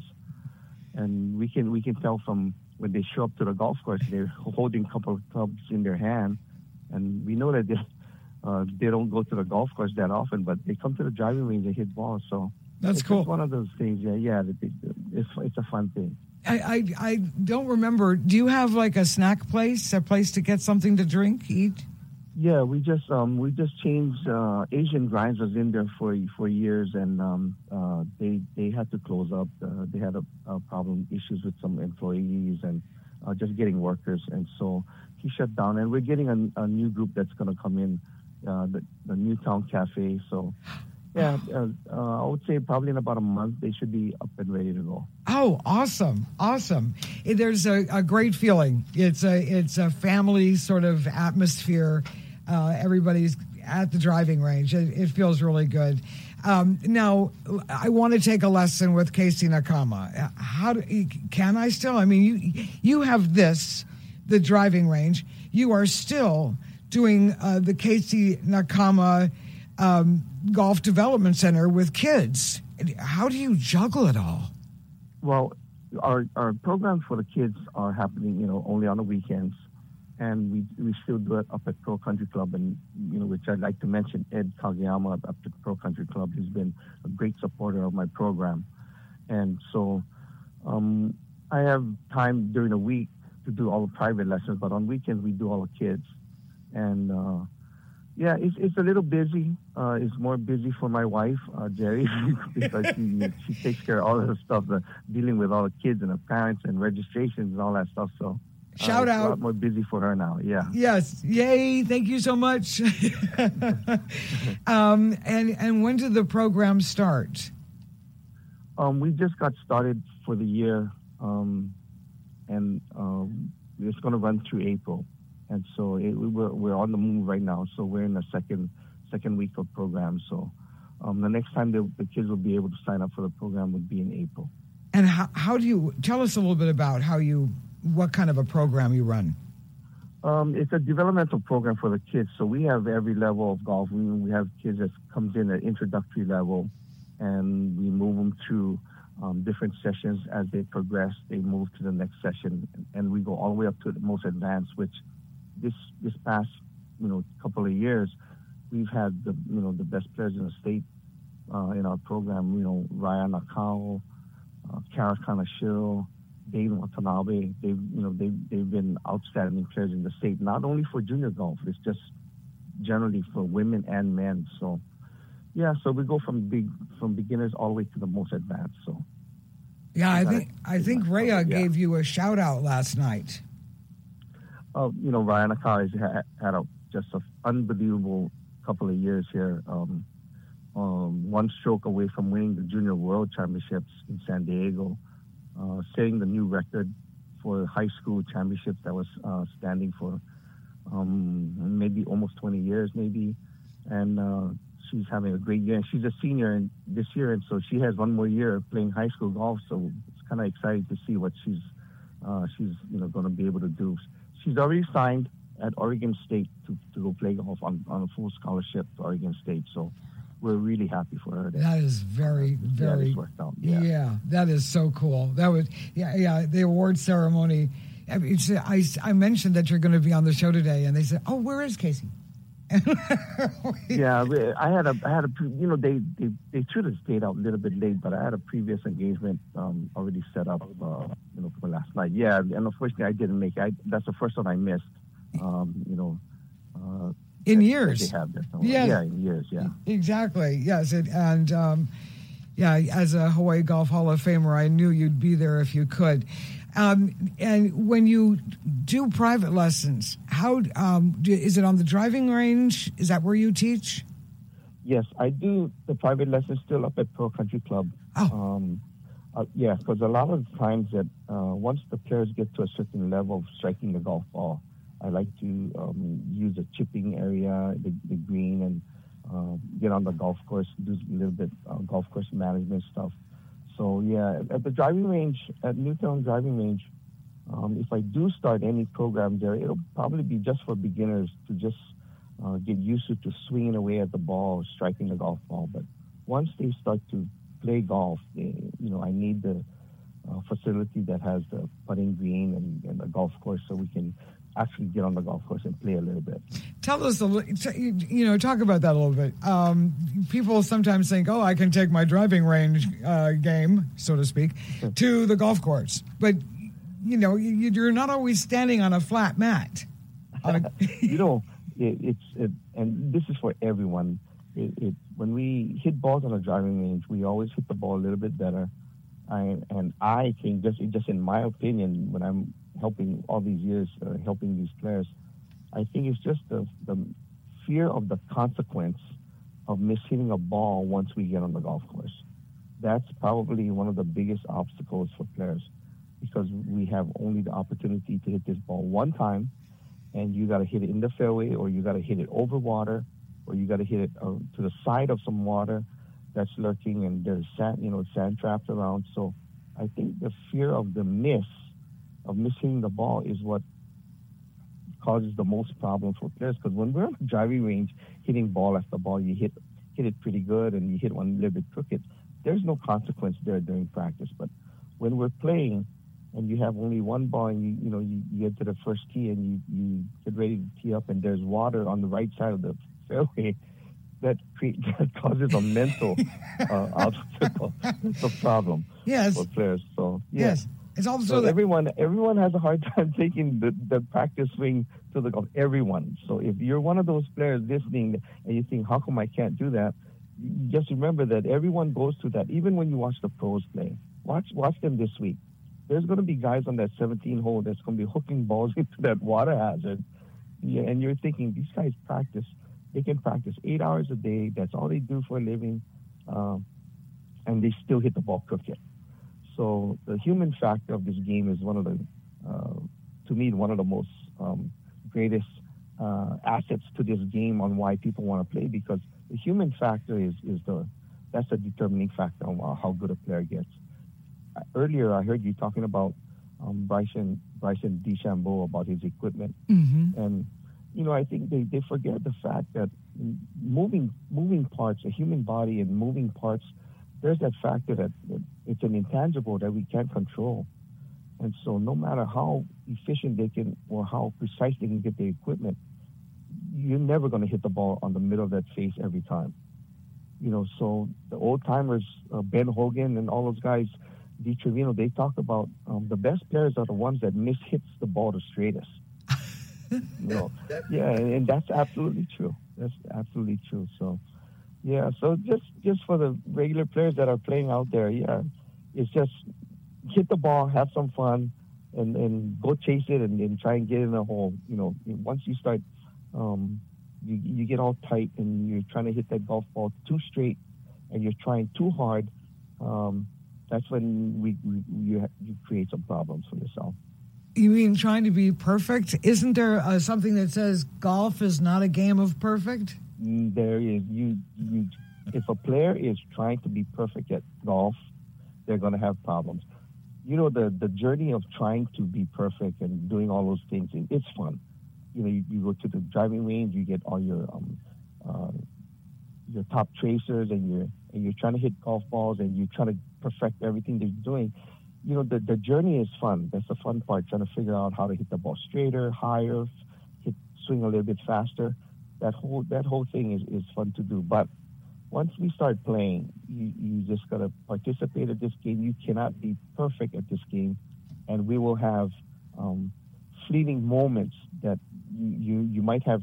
Speaker 5: and we can we can tell from when they show up to the golf course, they're holding a couple of clubs in their hand, and we know that they uh, they don't go to the golf course that often, but they come to the driving range and hit balls. So
Speaker 3: that's
Speaker 5: it's
Speaker 3: cool.
Speaker 5: Just one of those things. Yeah, yeah, it's it's a fun thing.
Speaker 3: I, I I don't remember. Do you have like a snack place, a place to get something to drink, eat?
Speaker 5: Yeah, we just um, we just changed. Uh, Asian Grinds was in there for for years, and um, uh, they they had to close up. Uh, they had a, a problem, issues with some employees, and uh, just getting workers, and so he shut down. And we're getting a, a new group that's going to come in, uh, the the Newtown Cafe. So. Yeah, uh, uh, I would say probably in about a month they should be up and ready to go.
Speaker 3: Oh, awesome, awesome! There's a, a great feeling. It's a it's a family sort of atmosphere. Uh, everybody's at the driving range. It, it feels really good. Um, now, I want to take a lesson with Casey Nakama. How do, can I still? I mean, you you have this, the driving range. You are still doing uh, the Casey Nakama um, Golf Development Center with kids. How do you juggle it all?
Speaker 5: Well, our our programs for the kids are happening, you know, only on the weekends, and we we still do it up at Pro Country Club, and you know, which I'd like to mention Ed Kageyama up at Pro Country Club. He's been a great supporter of my program, and so um, I have time during the week to do all the private lessons, but on weekends we do all the kids, and. Uh, Yeah, it's it's a little busy. Uh, it's more busy for my wife, uh, Jerry, because she she takes care of all of the stuff, the, dealing with all the kids and the parents and registrations and all that stuff. So, uh,
Speaker 3: shout
Speaker 5: it's
Speaker 3: out,
Speaker 5: a lot more busy for her now. Yeah.
Speaker 3: Yes. Yay! Thank you so much. um, and and when did the program start?
Speaker 5: Um, we just got started for the year, um, and um, it's going to run through April. And so it, we're we're on the move right now. So we're in the second second week of program. So um, the next time the, the kids will be able to sign up for the program would be in April.
Speaker 3: And how how do you tell us a little bit about how you what kind of a program you run?
Speaker 5: Um, it's a developmental program for the kids. So we have every level of golf. We we have kids that comes in at introductory level, and we move them through um, different sessions. As they progress, they move to the next session, and we go all the way up to the most advanced, which This this past, you know, couple of years, we've had the you know the best players in the state uh, in our program. You know, Ryan Nakao, uh, Kara Kanashiro, Dave Watanabe. They've you know they they've been outstanding players in the state. Not only for junior golf, it's just generally for women and men. So, yeah, so we go from big from beginners all the way to the most advanced. So,
Speaker 3: yeah, I think I think Rhea
Speaker 5: yeah.
Speaker 3: gave you a shout out last night.
Speaker 5: Uh, you know, Ryan Nakao has had, had a, just an unbelievable couple of years here. Um, um, one stroke away from winning the Junior World Championships in San Diego, uh, setting the new record for high school championships that was uh, standing for um, maybe almost twenty years, maybe. And uh, she's having a great year. And she's a senior in, this year, and so she has one more year playing high school golf. So it's kind of exciting to see what she's uh, she's you know going to be able to do. She's already signed at Oregon State to, to go play golf on, on a full scholarship to Oregon State. So we're really happy for her.
Speaker 3: That is very, very,
Speaker 5: yeah,
Speaker 3: yeah. yeah, that is so cool. That was, yeah, yeah, the award ceremony. I, mean, it's, I, I mentioned that you're going to be on the show today, and they said, oh, where is Casey?
Speaker 5: yeah, I had a, I had a, you know, they, they, they threw this date out a little bit late, but I had a previous engagement um, already set up, uh, you know, for last night. Yeah, and unfortunately I didn't make it. I, that's the first one I missed, um, you know. Uh,
Speaker 3: in
Speaker 5: that,
Speaker 3: years.
Speaker 5: That they have this
Speaker 3: yeah.
Speaker 5: yeah, in years, yeah.
Speaker 3: Exactly, yes. It, and, um, yeah, as a Hawaii Golf Hall of Famer, I knew you'd be there if you could. Um, and when you do private lessons, how um, do, is it on the driving range? Is that where you teach?
Speaker 5: Yes, I do the private lessons still up at Pro Country Club.
Speaker 3: Oh.
Speaker 5: Um, uh, yeah, because a lot of times that uh, once the players get to a certain level of striking the golf ball, I like to um, use the chipping area, the, the green, and uh, get on the golf course, do a little bit uh, golf course management stuff. So, yeah, at the driving range, at Newtown Driving Range, um, if I do start any program there, it'll probably be just for beginners to just uh, get used to, to swinging away at the ball, striking the golf ball. But once they start to play golf, they, you know, I need the uh, facility that has the putting green and, and the golf course so we can actually get on the golf course and play a little bit.
Speaker 3: Tell us, a little, you know, talk about that a little bit. Um, people sometimes think, oh, I can take my driving range uh, game, so to speak, to the golf course. But, you know, you're not always standing on a flat mat. On a-
Speaker 5: you know, it, it's it, and this is for everyone. It, it when we hit balls on a driving range, we always hit the ball a little bit better. I, and I think just just in my opinion, when I'm helping all these years, uh, helping these players, I think it's just the the fear of the consequence of mishitting a ball once we get on the golf course. That's probably one of the biggest obstacles for players, because we have only the opportunity to hit this ball one time, and you got to hit it in the fairway, or you got to hit it over water, or you got to hit it uh, to the side of some water that's lurking, and there's sand, you know, sand trapped around. So I think the fear of the miss, of missing the ball, is what causes the most problems for players. Because when we're on the driving range, hitting ball after ball, you hit hit it pretty good, and you hit one a little bit crooked. There's no consequence there during practice. But when we're playing, and you have only one ball, and you you know you, you get to the first tee, and you, you get ready to tee up, and there's water on the right side of the fairway, that, cre- that causes a mental uh, obstacle. It's a problem
Speaker 3: yes.
Speaker 5: for players. So yeah.
Speaker 3: Yes. It's also
Speaker 5: so
Speaker 3: that
Speaker 5: everyone everyone has a hard time taking the, the practice swing to the golf. Everyone. So if you're one of those players listening and you think, how come I can't do that? Just remember that everyone goes through that. Even when you watch the pros play, watch watch them this week. There's going to be guys on that seventeen hole that's going to be hooking balls into that water hazard. Yeah, and you're thinking, these guys practice. They can practice eight hours a day. That's all they do for a living. Um, and they still hit the ball crooked. So the human factor of this game is one of the, uh, to me, one of the most um, greatest uh, assets to this game on why people want to play, because the human factor is, is the, that's the determining factor on how good a player gets. Uh, earlier, I heard you talking about um, Bryson, Bryson DeChambeau, about his equipment.
Speaker 3: Mm-hmm.
Speaker 5: And, you know, I think they, they forget the fact that moving, moving parts, a human body and moving parts, there's that factor that it's an intangible that we can't control. And so no matter how efficient they can or how precise they can get the equipment, you're never going to hit the ball on the middle of that face every time. You know, so the old timers, uh, Ben Hogan and all those guys, Di Trevino, they talk about um, the best players are the ones that mishits the ball the straightest. You know, yeah, and, and that's absolutely true. That's absolutely true. So, yeah, so just, just for the regular players that are playing out there, yeah, it's just hit the ball, have some fun, and, and go chase it and, and try and get in a hole. You know, once you start, um, you, you get all tight and you're trying to hit that golf ball too straight and you're trying too hard, um, that's when we, we you, you create some problems for yourself.
Speaker 3: You mean trying to be perfect? Isn't there uh, something that says golf is not a game of perfect?
Speaker 5: There is. You, you, if a player is trying to be perfect at golf, they're going to have problems. You know, the, the journey of trying to be perfect and doing all those things, it, it's fun. You know, you, you go to the driving range, you get all your um, uh, your top tracers, and you're and you're trying to hit golf balls, and you're trying to perfect everything that you're doing. You know, the, the journey is fun. That's the fun part, trying to figure out how to hit the ball straighter, higher, hit, swing a little bit faster. That whole that whole thing is, is fun to do. But once we start playing, you, you just got to participate at this game. You cannot be perfect at this game. And we will have um, fleeting moments that you, you, you might have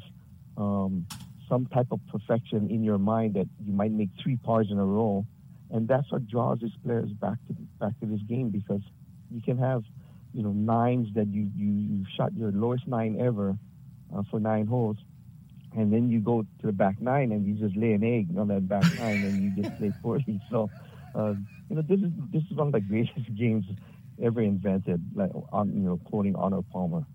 Speaker 5: um, some type of perfection in your mind, that you might make three pars in a row. And that's what draws these players back to back to this game, because you can have, you know, nines that you, you, you shot your lowest nine ever uh, for nine holes. And then you go to the back nine and you just lay an egg on that back nine and you just play forty. So, uh, you know, this is this is one of the greatest games ever invented, like, on, you know, quoting Arnold Palmer.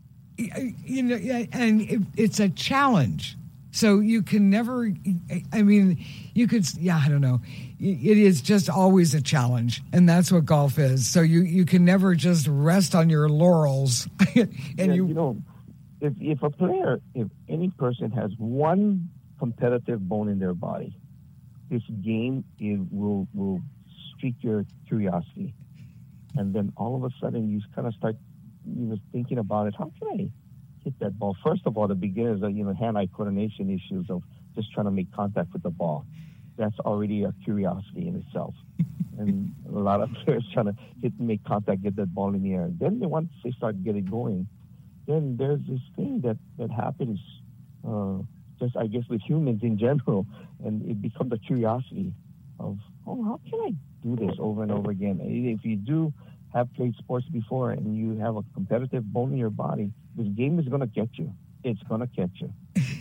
Speaker 3: You know, and it's a challenge. So you can never, I mean, you could, yeah, I don't know. It is just always a challenge, and that's what golf is. So you, you can never just rest on your laurels. and
Speaker 5: yeah,
Speaker 3: you,
Speaker 5: you know, if if a player, if any person has one competitive bone in their body, this game is, will will streak your curiosity, and then all of a sudden you kind of start, you know, thinking about it. How can I hit that ball? First of all, the beginners are, you know, hand-eye coordination issues of just trying to make contact with the ball. That's already a curiosity in itself. And a lot of players trying to hit, make contact, get that ball in the air. Then they, once they start getting going, then there's this thing that, that happens uh, just I guess with humans in general, and it becomes a curiosity of, oh, how can I do this over and over again? If you do have played sports before and you have a competitive bone in your body, this game is going to get you. It's going to catch you.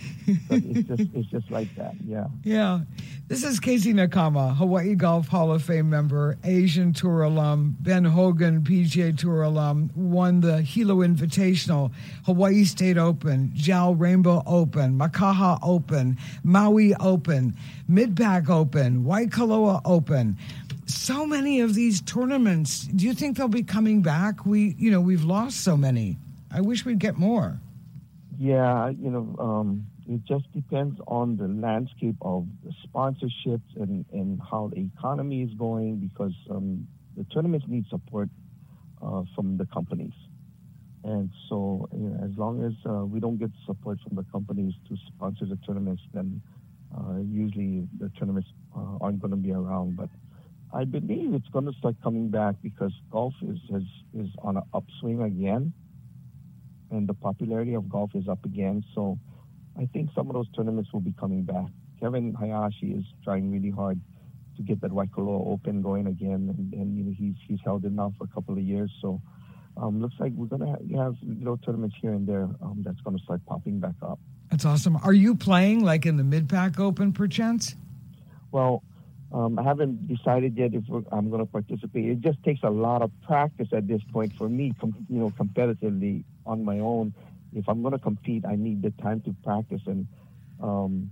Speaker 5: But it's just it's just like that, yeah.
Speaker 3: Yeah. This is Casey Nakama, Hawaii Golf Hall of Fame member, Asian Tour alum, Ben Hogan, P G A Tour alum, won the Hilo Invitational, Hawaii State Open, Jal Rainbow Open, Makaha Open, Maui Open, Mid-Pac Open, Waikoloa Open. So many of these tournaments. Do you think they'll be coming back? We, you know, we've lost so many. I wish we'd get more.
Speaker 5: Yeah, you know, um, it just depends on the landscape of the sponsorships and, and how the economy is going, because um, the tournaments need support uh, from the companies. And so, you know, as long as uh, we don't get support from the companies to sponsor the tournaments, then uh, usually the tournaments uh, aren't going to be around. But I believe it's going to start coming back because golf is, is, is on an upswing again, and the popularity of golf is up again. So I think some of those tournaments will be coming back. Kevin Hayashi is trying really hard to get that Waikoloa Open going again, and, and you know, he's he's held it now for a couple of years. So um, looks like we're going to have, have little tournaments here and there um, that's going to start popping back up.
Speaker 3: That's awesome. Are you playing like in the Mid-Pac Open, perchance?
Speaker 5: Well, um, I haven't decided yet if we're, I'm going to participate. It just takes a lot of practice at this point for me, com- you know, competitively on my own. If I'm going to compete, I need the time to practice, and um,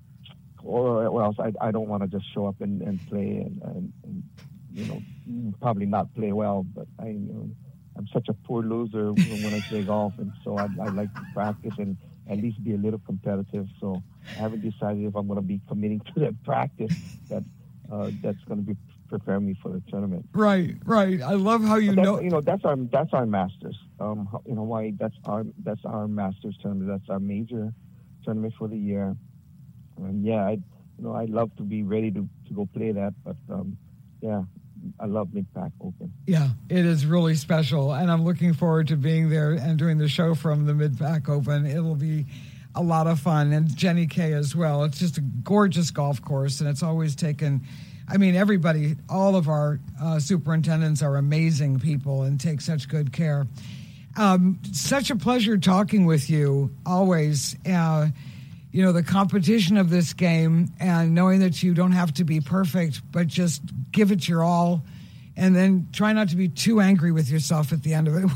Speaker 5: or, or else I, I don't want to just show up and, and play and, and, and you know probably not play well. But I you know, I'm such a poor loser when I play golf, and so I, I like to practice and at least be a little competitive. So I haven't decided if I'm going to be committing to that practice that uh, that's going to be prepare me for the tournament.
Speaker 3: Right, right. I love how you know.
Speaker 5: You know, that's our that's our Masters. Um, in Hawaii, that's our that's our Masters tournament. That's our major tournament for the year. And yeah, I you know I love to be ready to, to go play that. But um, yeah, I love Mid-Pac Open.
Speaker 3: Yeah, it is really special, and I'm looking forward to being there and doing the show from the Mid-Pac Open. It'll be a lot of fun, and Jenny K as well. It's just a gorgeous golf course, and it's always taken. I mean, everybody, all of our uh, superintendents are amazing people and take such good care. Um, such a pleasure talking with you, always. Uh, you know, the competition of this game and knowing that you don't have to be perfect, but just give it your all, and then try not to be too angry with yourself at the end of it.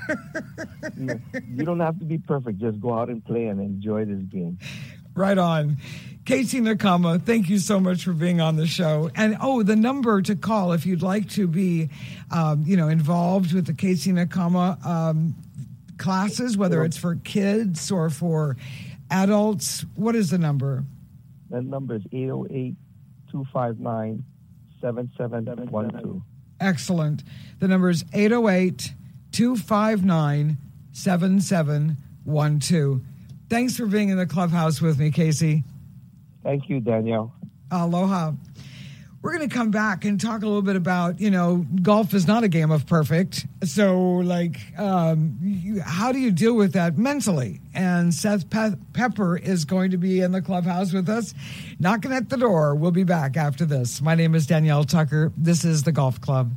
Speaker 5: you, you don't have to be perfect. Just go out and play and enjoy this game.
Speaker 3: Right on. Casey Nakama, thank you so much for being on the show. And, oh, the number to call if you'd like to be, um, you know, involved with the Casey Nakama um, classes, whether it's for kids or for adults. What is the number?
Speaker 5: That number is eight oh eight, two five nine, seven seven one two.
Speaker 3: Excellent. The number is eight oh eight, two five nine, seven seven one two. Thanks for being in the clubhouse with me, Casey.
Speaker 5: Thank you, Danielle.
Speaker 3: Aloha. We're going to come back and talk a little bit about, you know, golf is not a game of perfect. So, like, um, you, how do you deal with that mentally? And Seth Pe- Pepper is going to be in the clubhouse with us, knocking at the door. We'll be back after this. My name is Danielle Tucker. This is the Golf Club.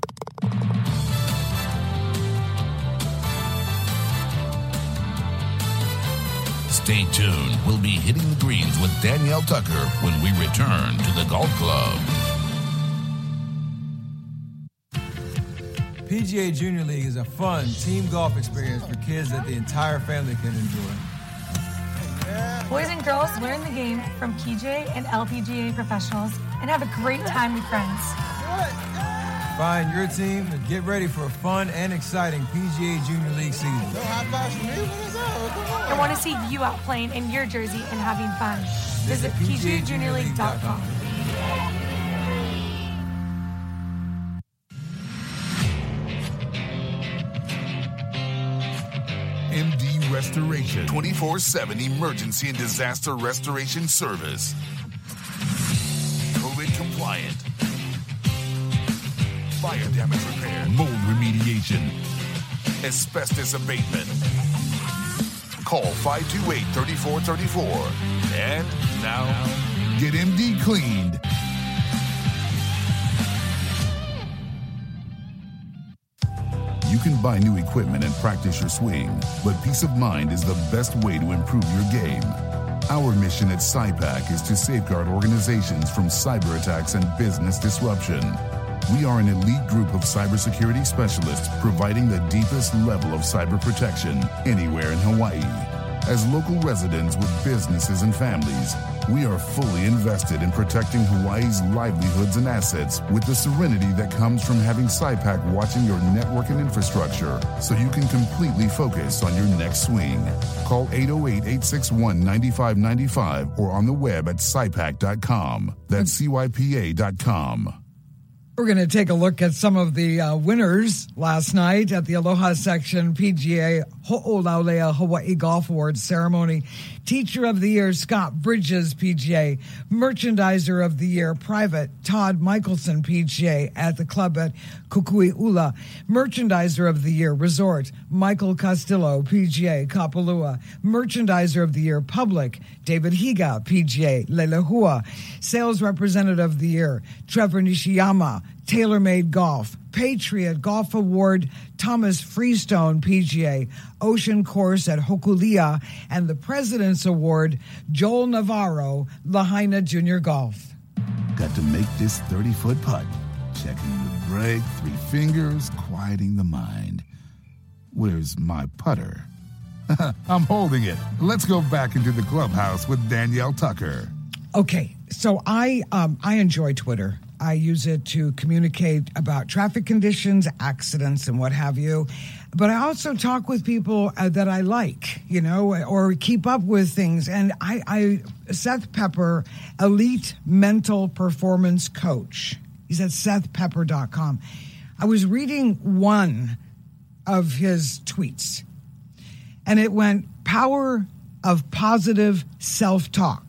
Speaker 1: Stay tuned. We'll be hitting the greens with Danielle Tucker when we return to the Golf Club.
Speaker 6: P G A Junior League is a fun team golf experience for kids that the entire family can enjoy.
Speaker 7: Boys and girls learn the game from P G A and L P G A professionals and have a great time with friends.
Speaker 6: Find your team and get ready for a fun and exciting P G A Junior League season.
Speaker 7: I want to see you out playing in your jersey and having fun. Visit P G A Junior League dot com.
Speaker 1: M D Restoration, twenty-four seven emergency and disaster restoration service. COVID compliant. Fire damage repair. Mold remediation. Asbestos abatement. Call five two eight, three four three four. And now, get M D cleaned. You can buy new equipment and practice your swing, but peace of mind is the best way to improve your game. Our mission at SciPac is to safeguard organizations from cyber attacks and business disruption. We are an elite group of cybersecurity specialists providing the deepest level of cyber protection anywhere in Hawaii. As local residents with businesses and families, we are fully invested in protecting Hawaii's livelihoods and assets with the serenity that comes from having SciPac watching your network and infrastructure so you can completely focus on your next swing. Call eight oh eight, eight six one, nine five nine five or on the web at sci pac dot com. That's C Y P A dot com.
Speaker 3: We're going to take a look at some of the uh, winners last night at the Aloha Section P G A Ho'olaulea Hawaii Golf Awards ceremony. Teacher of the Year, Scott Bridges, P G A. Merchandiser of the Year, Private, Todd Michelson, P G A, at the club at Kukui'ula. Merchandiser of the Year, Resort, Michael Castillo, P G A, Kapalua. Merchandiser of the Year, Public, David Higa, P G A, Lelehua. Sales Representative of the Year, Trevor Nishiyama, TaylorMade Golf. Patriot Golf Award, Thomas Freestone, P G A, Ocean Course at Hokulia, and the President's Award, Joel Navarro, Lahaina Junior Golf.
Speaker 1: Got to make this thirty-foot putt. Checking the break, three fingers, quieting the mind. Where's my putter? I'm holding it. Let's go back into the clubhouse with Danielle Tucker.
Speaker 3: Okay, so I um, I enjoy Twitter. I use it to communicate about traffic conditions, accidents, and what have you. But I also talk with people uh, that I like, you know, or keep up with things. And I, I Seth Pepper, Elite Mental Performance Coach. He's at seth pepper dot com. I was reading one of his tweets, and it went, power of positive self-talk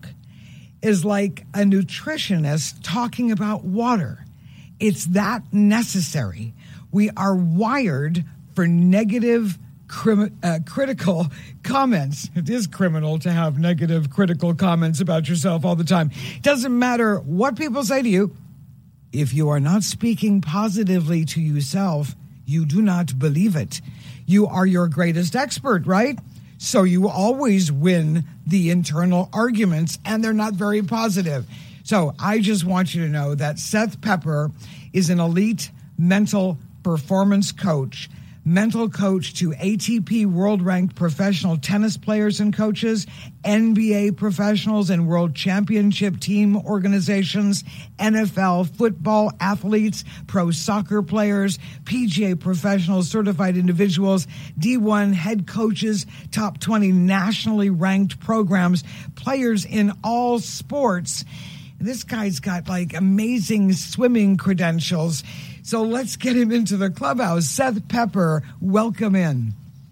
Speaker 3: is like a nutritionist talking about water. It's that necessary. We are wired for negative crim- uh, critical comments. It is criminal to have negative critical comments about yourself all the time. Doesn't matter what people say to you. If you are not speaking positively to yourself, you do not believe it. You are your greatest expert, right? So you always win the internal arguments, and they're not very positive. So I just want you to know that Seth Pepper is an elite mental performance coach, mental coach to A T P world-ranked professional tennis players and coaches, N B A professionals and world championship team organizations, N F L football athletes, pro soccer players, P G A professionals, certified individuals, D one head coaches, top twenty nationally ranked programs, players in all sports. This guy's got like amazing swimming credentials. So let's get him into the clubhouse. Seth Pepper, welcome in.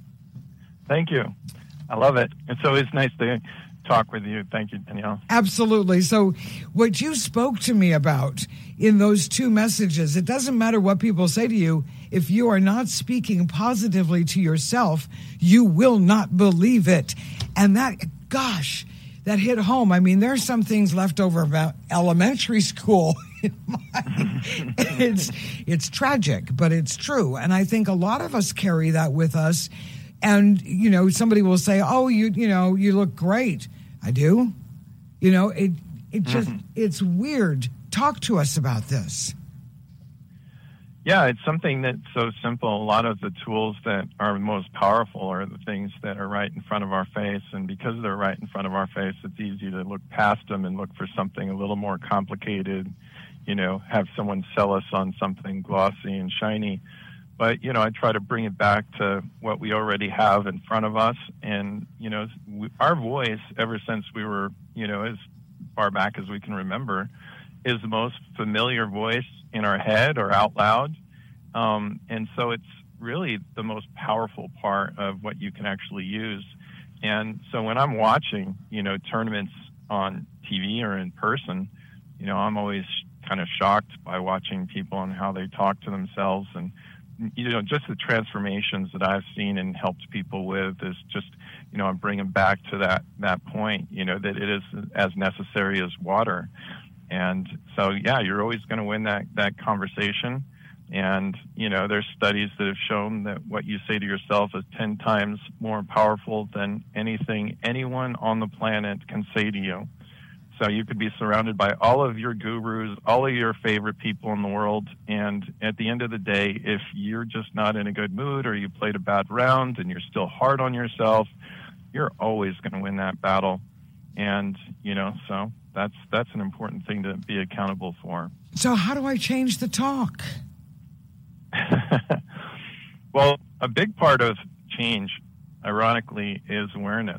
Speaker 8: Thank you. I love it. It's always nice to talk with you. Thank you, Danielle.
Speaker 3: Absolutely. So what you spoke to me about in those two messages, it doesn't matter what people say to you. If you are not speaking positively to yourself, you will not believe it. And that, gosh, that hit home. I mean, there's some things left over about elementary school. it's it's tragic, but it's true. And I think a lot of us carry that with us. And, you know, somebody will say, oh, you you know, you look great. I do. You know, it it just, mm-hmm. It's weird. Talk to us about this.
Speaker 8: Yeah, it's something that's so simple. A lot of the tools that are most powerful are the things that are right in front of our face. And because they're right in front of our face, it's easy to look past them and look for something a little more complicated, you know, have someone sell us on something glossy and shiny. But, you know, I try to bring it back to what we already have in front of us. And, you know, we, our voice, ever since we were, you know, as far back as we can remember, is the most familiar voice in our head or out loud. Um, and so it's really the most powerful part of what you can actually use. And so when I'm watching, you know, tournaments on T V or in person, you know, I'm always kind of shocked by watching people and how they talk to themselves. And you know, just the transformations that I've seen and helped people with is just, you know, I'm bringing back to that, that point, you know, that it is as necessary as water. And so, yeah, you're always going to win that, that conversation. And, you know, there's studies that have shown that what you say to yourself is ten times more powerful than anything anyone on the planet can say to you. So you could be surrounded by all of your gurus, all of your favorite people in the world, and at the end of the day, if you're just not in a good mood or you played a bad round and you're still hard on yourself, you're always going to win that battle. And, you know, so that's that's an important thing to be accountable for.
Speaker 3: So how do I change the talk?
Speaker 8: Well, a big part of change, ironically, is awareness.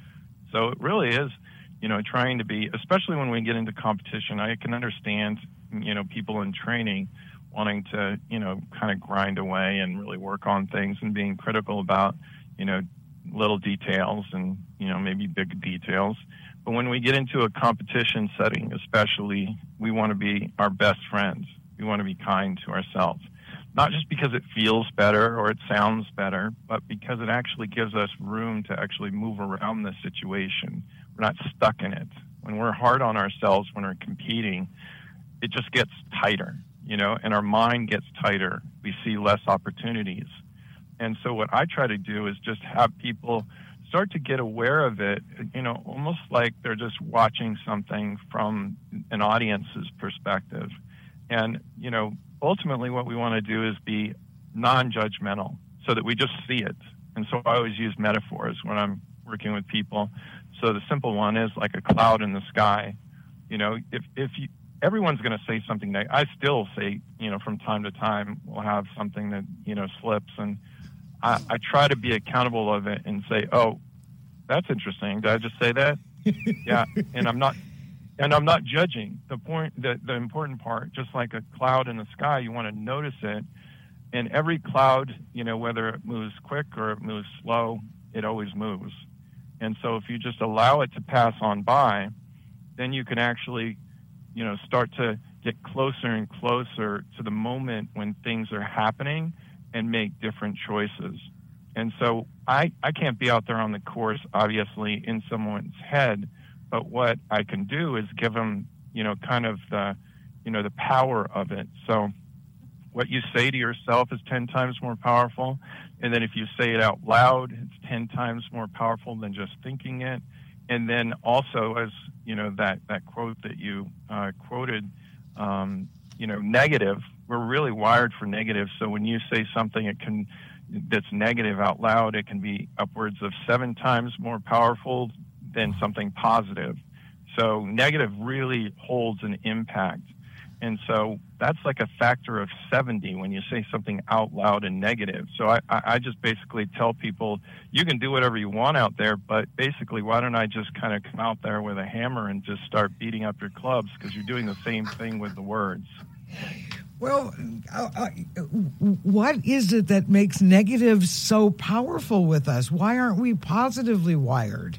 Speaker 8: So it really is, you know, trying to be, especially when we get into competition, I can understand, you know, people in training wanting to, you know, kind of grind away and really work on things and being critical about, you know, little details and, you know, maybe big details. But when we get into a competition setting, especially, we want to be our best friends. We want to be kind to ourselves. Not just because it feels better or it sounds better, but because it actually gives us room to actually move around the situation. We're not stuck in it. When we're hard on ourselves, when we're competing, it just gets tighter, you know, and our mind gets tighter. We see less opportunities. And so what I try to do is just have people start to get aware of it, you know, almost like they're just watching something from an audience's perspective. And, you know, ultimately what we want to do is be non-judgmental so that we just see it. And so I always use metaphors when I'm working with people. So the simple one is like a cloud in the sky. You know, if, if you, everyone's going to say something that I still say, you know, from time to time, we'll have something that, you know, slips. And I, I try to be accountable of it and say, oh, that's interesting. Did I just say that? Yeah. And I'm not, And I'm not judging. The point, the, the important part, just like a cloud in the sky, you want to notice it. And every cloud, you know, whether it moves quick or it moves slow, it always moves. And so if you just allow it to pass on by, then you can actually, you know, start to get closer and closer to the moment when things are happening and make different choices. And so I, I can't be out there on the course, obviously, in someone's head. But what I can do is give them, you know, kind of the, you know, the power of it. So what you say to yourself is ten times more powerful. And then if you say it out loud, it's ten times more powerful than just thinking it. And then also, as, you know, that, that quote that you uh, quoted, um, you know, negative, we're really wired for negative. So when you say something it can that's negative out loud, it can be upwards of seven times more powerful than something positive. So negative really holds an impact. And so that's like a factor of seventy when you say something out loud and negative. So I, I just basically tell people, you can do whatever you want out there, but basically why don't I just kind of come out there with a hammer and just start beating up your clubs, because you're doing the same thing with the words.
Speaker 3: Well, uh, uh, what is it that makes negative so powerful with us? Why aren't we positively wired?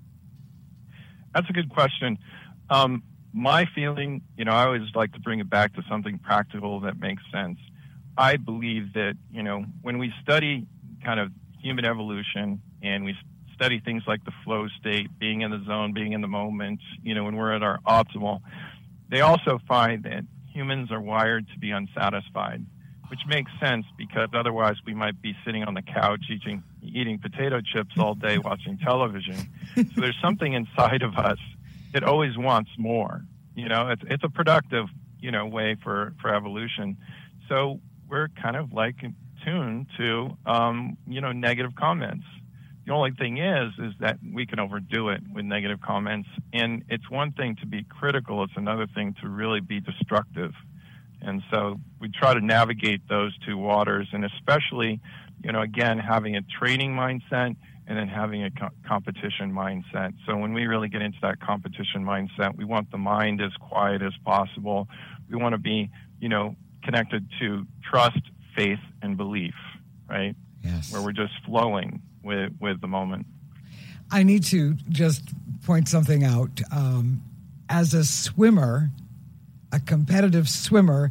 Speaker 8: That's a good question. Um, my feeling, you know, I always like to bring it back to something practical that makes sense. I believe that, you know, when we study kind of human evolution and we study things like the flow state, being in the zone, being in the moment, you know, when we're at our optimal, they also find that humans are wired to be unsatisfied, which makes sense because otherwise we might be sitting on the couch eating eating potato chips all day watching television. So there's something inside of us that always wants more. You know, it's it's a productive, you know, way for, for evolution. So we're kind of like tuned to, um, you know, negative comments. The only thing is, is that we can overdo it with negative comments. And it's one thing to be critical. It's another thing to really be destructive. And so we try to navigate those two waters, and especially, you know, again, having a training mindset and then having a co- competition mindset. So when we really get into that competition mindset, we want the mind as quiet as possible. We want to be, you know, connected to trust, faith, and belief, right?
Speaker 3: Yes.
Speaker 8: Where we're just flowing with, with the moment.
Speaker 3: I need to just point something out. Um, as a swimmer, a competitive swimmer,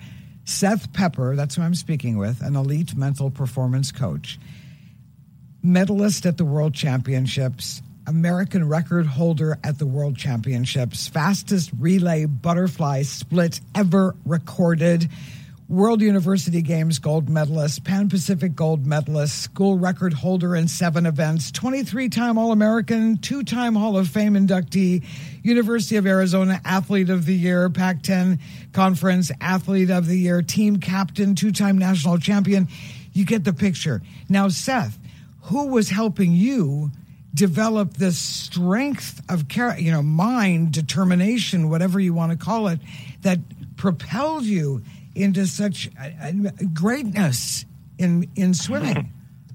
Speaker 3: Seth Pepper, that's who I'm speaking with, an elite mental performance coach, medalist at the World Championships, American record holder at the World Championships, fastest relay butterfly split ever recorded, World University Games gold medalist, Pan-Pacific gold medalist, school record holder in seven events, twenty-three-time All-American, two-time Hall of Fame inductee, University of Arizona Athlete of the Year, Pac ten Conference Athlete of the Year, team captain, two-time national champion. You get the picture. Now, Seth, who was helping you develop this strength of, you know, mind, determination, whatever you want to call it, that propelled you into such greatness in in swimming?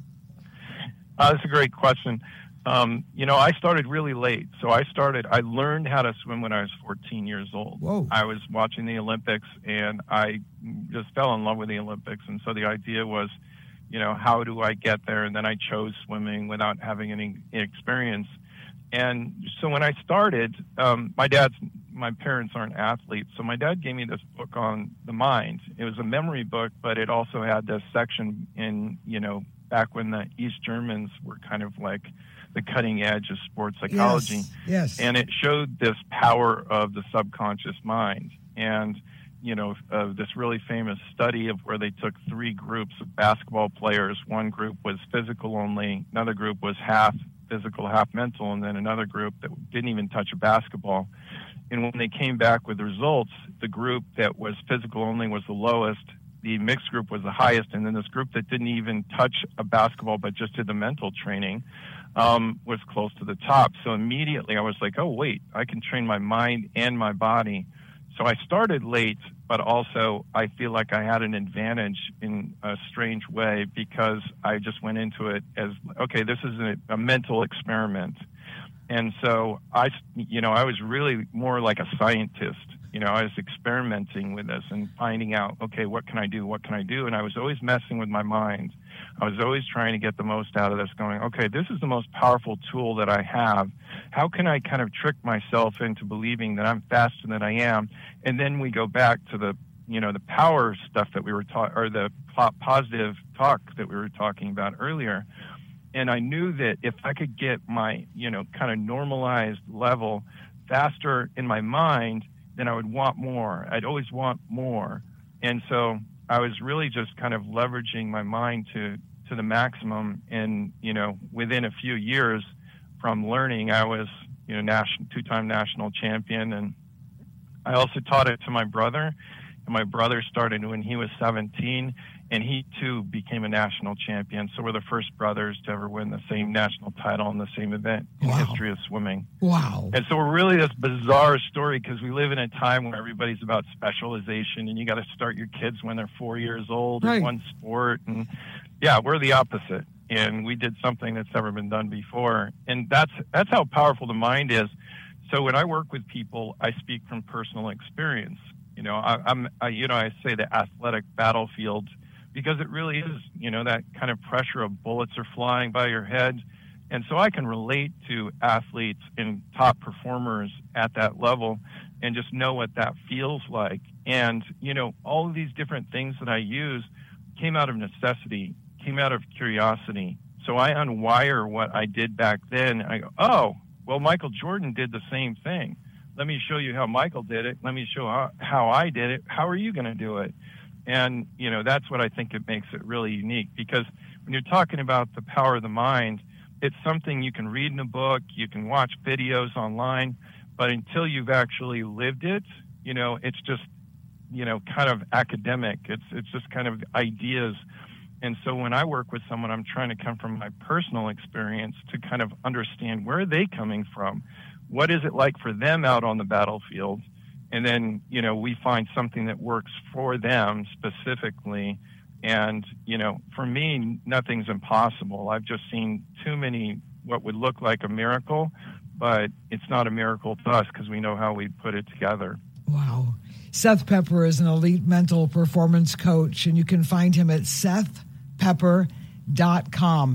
Speaker 8: Uh, that's a great question. Um, you know, I started really late. So I started, I learned how to swim when I was fourteen years old.
Speaker 3: Whoa.
Speaker 8: I was watching the Olympics and I just fell in love with the Olympics. And so the idea was, you know, how do I get there? And then I chose swimming without having any experience. And so when I started, um, my dad's, my parents aren't athletes. So my dad gave me this book on the mind. It was a memory book, but it also had this section in, you know, back when the East Germans were kind of like the cutting edge of sports psychology.
Speaker 3: Yes, yes.
Speaker 8: And it showed this power of the subconscious mind. And, you know, uh, this really famous study of where they took three groups of basketball players. One group was physical only, another group was half physical, half mental, and then another group that didn't even touch a basketball. And when they came back with the results, the group that was physical only was the lowest, the mixed group was the highest, and then this group that didn't even touch a basketball but just did the mental training um, was close to the top. So immediately I was like, oh, wait, I can train my mind and my body. So I started late, but also I feel like I had an advantage in a strange way because I just went into it as, okay, this is a, a mental experiment. And so I, you know, I was really more like a scientist. You know, I was experimenting with this and finding out, okay, what can I do? What can I do? And I was always messing with my mind. I was always trying to get the most out of this, going, okay, this is the most powerful tool that I have. How can I kind of trick myself into believing that I'm faster than I am? And then we go back to the, you know, the power stuff that we were taught, or the positive talk that we were talking about earlier. And I knew that if I could get my, you know, kind of normalized level faster in my mind, then I would want more. I'd always want more. And so I was really just kind of leveraging my mind to, to the maximum. And, you know, within a few years from learning, I was, you know, national, two-time national champion. And I also taught it to my brother. And my brother started when he was seventeen. And he, too, became a national champion. So we're the first brothers to ever win the same national title in the same event in
Speaker 3: Wow.
Speaker 8: the history of swimming.
Speaker 3: Wow.
Speaker 8: And so we're really this bizarre story because we live in a time where everybody's about specialization and you got to start your kids when they're four years old
Speaker 3: Right.
Speaker 8: in one sport. And, yeah, we're the opposite. And we did something that's never been done before. And that's that's how powerful the mind is. So when I work with people, I speak from personal experience. You know, I, I'm, I, you know, I say the athletic battlefield because it really is, you know, that kind of pressure of bullets are flying by your head. And so I can relate to athletes and top performers at that level and just know what that feels like. And, you know, all of these different things that I use came out of necessity, came out of curiosity. So I unwire what I did back then. I go, oh, well, Michael Jordan did the same thing. Let me show you how Michael did it. Let me show how, how I did it. How are you going to do it? And, you know, that's what I think it makes it really unique, because when you're talking about the power of the mind, it's something you can read in a book, you can watch videos online, but until you've actually lived it, you know, it's just, you know, kind of academic. It's it's just kind of ideas. And so when I work with someone, I'm trying to come from my personal experience to kind of understand where are they coming from? What is it like for them out on the battlefield? And then, you know, we find something that works for them specifically. And, you know, for me, nothing's impossible. I've just seen too many what would look like a miracle, but it's not a miracle to us because we know how we put it together.
Speaker 3: Wow. Seth Pepper is an elite mental performance coach, and you can find him at seth pepper dot com.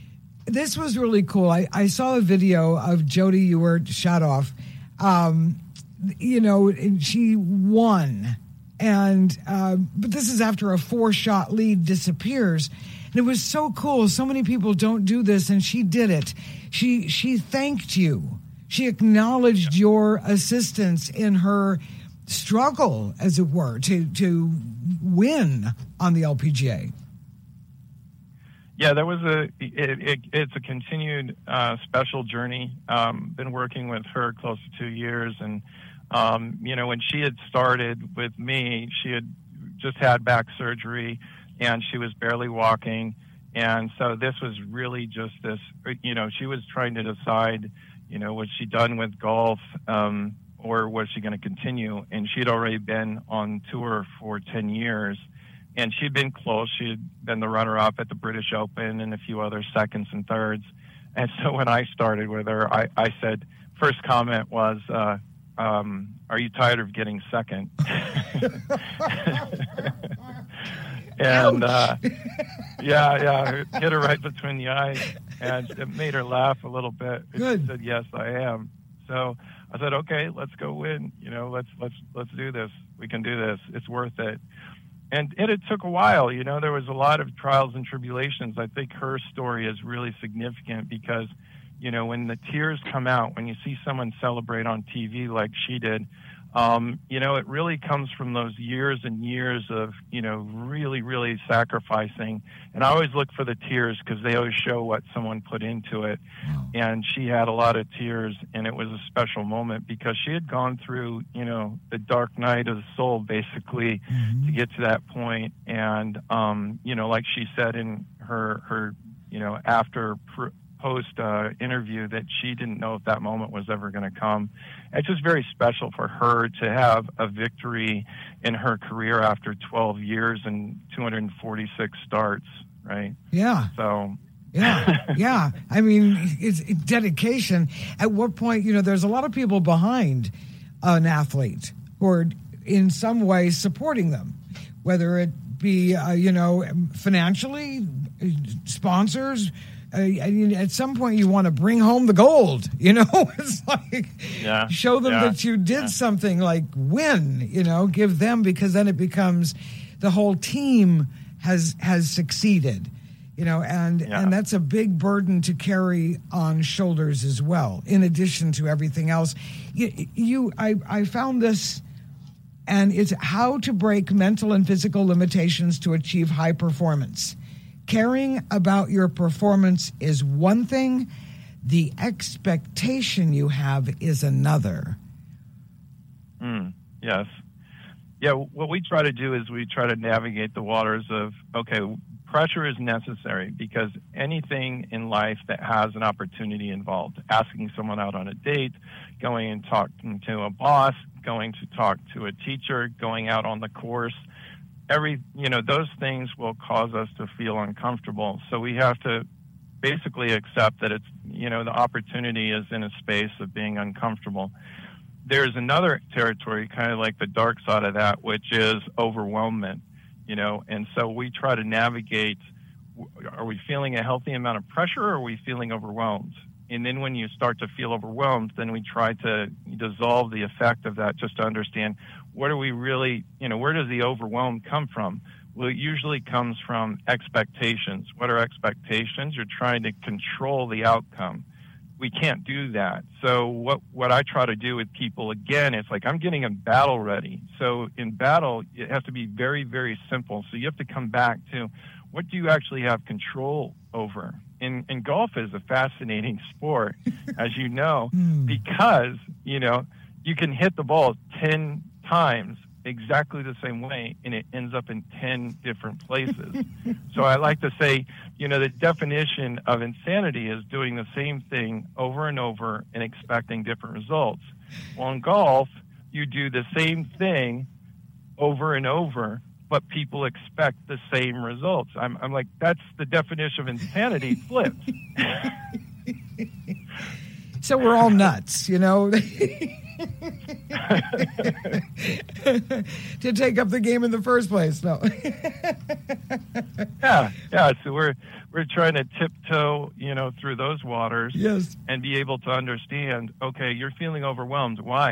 Speaker 3: This was really cool. I, I saw a video of Jody Ewart Shadoff. Um, you know, she won And uh, but this is after a four-shot lead disappears. And it was so cool. So many people don't do this, and she did it. She she thanked you. She acknowledged your assistance in her struggle, as it were, to to win on the L P G A.
Speaker 8: Yeah, there was a. It, it, it's a continued uh, special journey. Um, been working with her close to two years, and um, you know, when she had started with me, she had just had back surgery, and she was barely walking, and so this was really just this. You know, she was trying to decide, you know, was she done with golf, um, or was she going to continue? And she'd already been on tour for ten years. And she'd been close. She had been the runner-up at the British Open and a few other seconds and thirds. And so when I started with her, I, I said, first comment was, uh, um, are you tired of getting second? and uh, yeah, yeah, hit her right between the eyes. And it made her laugh a little bit.
Speaker 3: Good.
Speaker 8: She said, yes, I am. So I said, okay, let's go win. You know, let's let's let's do this. We can do this. It's worth it. And it, it took a while, you know, there was a lot of trials and tribulations. I think her story is really significant because, you know, when the tears come out, when you see someone celebrate on T V like she did, um, you know, it really comes from those years and years of, you know, really, really sacrificing. And I always look for the tears because they always show what someone put into it. And she had a lot of tears, and it was a special moment because she had gone through, you know, the dark night of the soul, basically, mm-hmm. to get to that point. And, um, you know, like she said in her, her you know, after pr- post uh, interview that she didn't know if that moment was ever going to come. It's just very special for her to have a victory in her career after twelve years and two hundred forty-six starts, right?
Speaker 3: Yeah.
Speaker 8: So...
Speaker 3: yeah, yeah. I mean, it's, it's dedication. At what point, you know, there's a lot of people behind an athlete who are in some way supporting them, whether it be, uh, you know, financially, sponsors. Uh, I mean, at some point, you want to bring home the gold, you know? It's like,
Speaker 8: yeah,
Speaker 3: show them
Speaker 8: yeah,
Speaker 3: that you did
Speaker 8: yeah.
Speaker 3: something, like win, you know, give them, because then it becomes the whole team has has succeeded. You know, and,
Speaker 8: yeah.
Speaker 3: and that's a big burden to carry on shoulders as well, in addition to everything else. You, you I, I found this, and it's how to break mental and physical limitations to achieve high performance. Caring about your performance is one thing. The expectation you have is another.
Speaker 8: Mm, yes. Yeah, what we try to do is we try to navigate the waters of, okay, pressure is necessary because anything in life that has an opportunity involved, asking someone out on a date, going and talking to a boss, going to talk to a teacher, going out on the course, every, you know, those things will cause us to feel uncomfortable. So we have to basically accept that it's, you know, the opportunity is in a space of being uncomfortable. There's another territory, kind of like the dark side of that, which is overwhelmment. You know, and so we try to navigate, are we feeling a healthy amount of pressure or are we feeling overwhelmed? And then when you start to feel overwhelmed, then we try to dissolve the effect of that just to understand what are we really, you know, where does the overwhelm come from? Well, it usually comes from expectations. What are expectations? You're trying to control the outcome. We can't do that. So what, what I try to do with people, again, it's like I'm getting them battle ready. So in battle, it has to be very, very simple. So you have to come back to what do you actually have control over? And, and golf is a fascinating sport, as you know, because, you know, you can hit the ball ten times exactly the same way, and it ends up in ten different places. So I like to say, you know, the definition of insanity is doing the same thing over and over and expecting different results. Well, in golf, you do the same thing over and over, but people expect the same results. I'm, I'm like, that's the definition of insanity flipped.
Speaker 3: So we're all nuts, you know, to take up the game in the first place. No.
Speaker 8: yeah, yeah. So we're we're trying to tiptoe, you know, through those waters.
Speaker 3: Yes.
Speaker 8: And be able to understand. Okay, you're feeling overwhelmed. Why?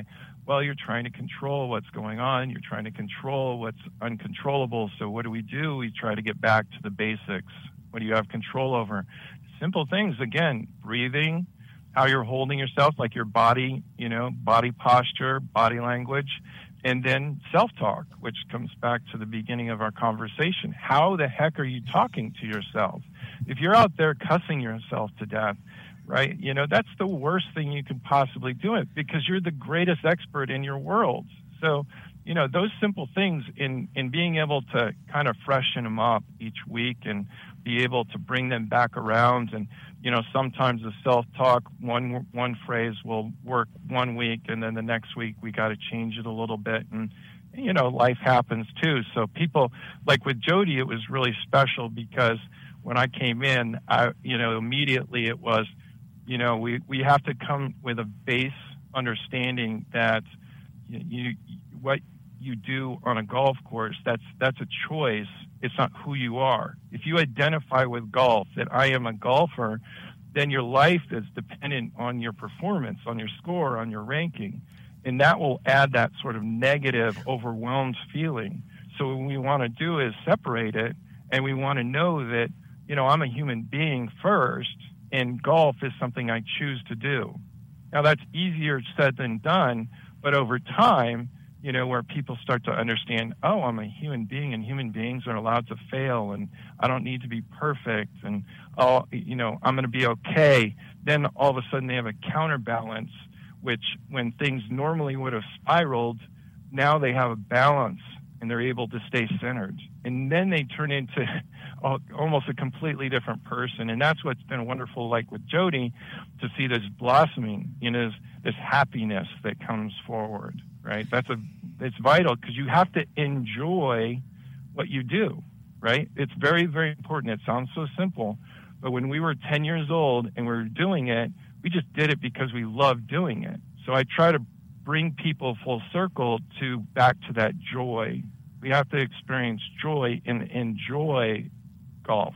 Speaker 8: Well, you're trying to control what's going on. You're trying to control what's uncontrollable. So what do we do? We try to get back to the basics. What do you have control over? Simple things, again, breathing, how you're holding yourself, like your body, you know, body posture, body language, and then self-talk, which comes back to the beginning of our conversation. How the heck are you talking to yourself? If you're out there cussing yourself to death, right, you know, that's the worst thing you could possibly do it because you're the greatest expert in your world. So, you know, those simple things in, in being able to kind of freshen them up each week and be able to bring them back around. And, you know, sometimes the self-talk, one one phrase will work one week, and then the next week we got to change it a little bit. And, you know, life happens too. So people, like with Jody, it was really special because when I came in, I, you know, immediately it was, you know, we, we have to come with a base understanding that you, you what you do on a golf course, that's that's a choice. It's not who you are. If you identify with golf, that I am a golfer, then your life is dependent on your performance, on your score, on your ranking. And that will add that sort of negative, overwhelmed feeling. So what we want to do is separate it, and we want to know that, you know, I'm a human being first, and golf is something I choose to do. Now, that's easier said than done, but over time, you know, where people start to understand, oh, I'm a human being and human beings are allowed to fail and I don't need to be perfect and, oh, you know, I'm going to be okay. Then all of a sudden they have a counterbalance, which when things normally would have spiraled, now they have a balance and they're able to stay centered. And then they turn into almost a completely different person. And that's what's been wonderful, like with Jody, to see this blossoming, you know, this, this happiness that comes forward. Right, that's a it's vital because you have to enjoy what you do. Right, it's very very important. It sounds so simple, but when we were ten years old and we were doing it, we just did it because we loved doing it. So I try to bring people full circle to back to that joy. We have to experience joy and enjoy golf.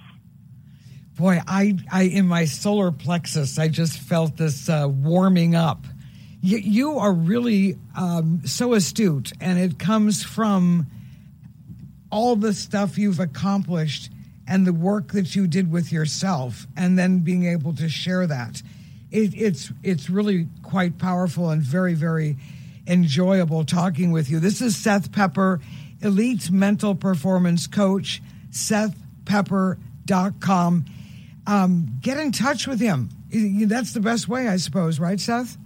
Speaker 3: Boy, I I in my solar plexus, I just felt this uh, warming up. You are really um, so astute, and it comes from all the stuff you've accomplished and the work that you did with yourself, and then being able to share that. It, it's it's really quite powerful and very, very enjoyable talking with you. This is Seth Pepper, Elite Mental Performance Coach, seth pepper dot com. Um, get in touch with him. That's the best way, I suppose, right, Seth?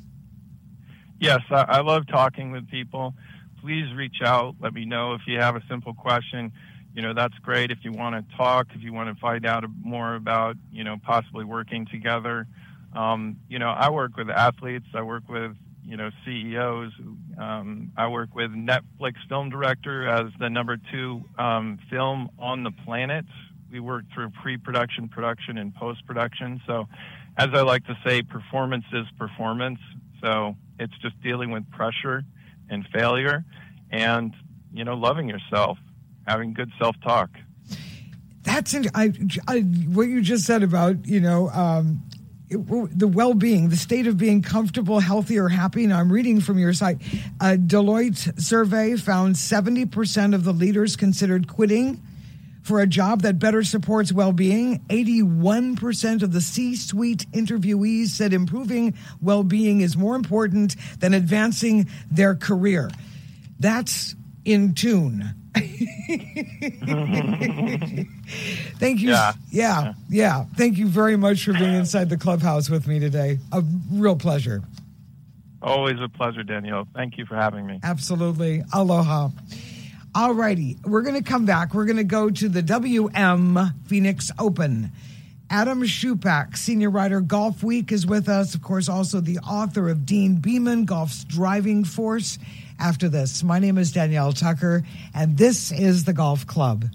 Speaker 8: Yes, I, I love talking with people. Please reach out. Let me know if you have a simple question. You know, that's great. If you want to talk, if you want to find out more about, you know, possibly working together. Um, you know, I work with athletes. I work with, you know, C E Os. Um, I work with Netflix film director as the number two um, film on the planet. We work through pre-production, production, and post-production. So, as I like to say, performance is performance. So it's just dealing with pressure and failure and, you know, loving yourself, having good self-talk.
Speaker 3: That's I, I, what you just said about, you know, um, it, the well-being, the state of being comfortable, healthy, or happy. Now, I'm reading from your site. A Deloitte survey found seventy percent of the leaders considered quitting for a job that better supports well-being. eighty-one percent of the C-suite interviewees said improving well-being is more important than advancing their career. That's in tune. Thank you.
Speaker 8: Yeah.
Speaker 3: yeah, yeah. Thank you very much for being inside the clubhouse with me today. A real pleasure.
Speaker 8: Always a pleasure, Danielle. Thank you for having me.
Speaker 3: Absolutely. Aloha. All righty. We're going to come back. We're going to go to the W M Phoenix Open. Adam Schupak, senior writer, Golf Week, is with us. Of course, also the author of Dean Beman, Golf's Driving Force. After this, my name is Danielle Tucker, and this is the Golf Club.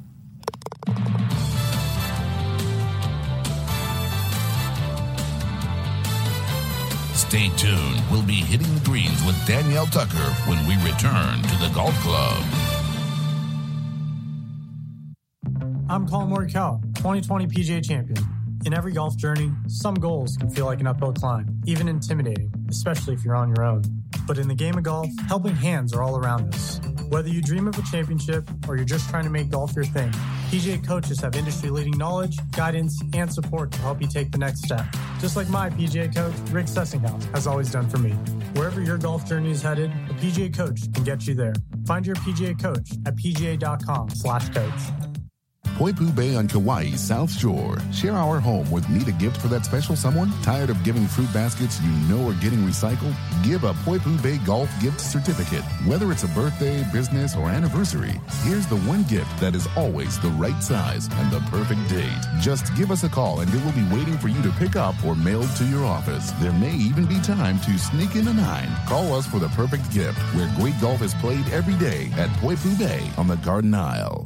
Speaker 1: Stay tuned. We'll be hitting the greens with Danielle Tucker when we return to the Golf Club.
Speaker 9: I'm Colin Morikawa, twenty twenty P G A champion. In every golf journey, some goals can feel like an uphill climb, even intimidating, especially if you're on your own. But in the game of golf, helping hands are all around us. Whether you dream of a championship or you're just trying to make golf your thing, P G A coaches have industry-leading knowledge, guidance, and support to help you take the next step. Just like my P G A coach, Rick Sessinghouse, has always done for me. Wherever your golf journey is headed, a P G A coach can get you there. Find your P G A coach at pga.com slash coach.
Speaker 1: Poipu Bay on Kauai's South Shore. Share our home with Need a Gift for that special someone? Tired of giving fruit baskets you know are getting recycled? Give a Poipu Bay Golf Gift Certificate. Whether it's a birthday, business, or anniversary, here's the one gift that is always the right size and the perfect date. Just give us a call and it will be waiting for you to pick up or mailed to your office. There may even be time to sneak in a nine. Call us for the perfect gift, where great golf is played every day at Poipu Bay on the Garden Isle.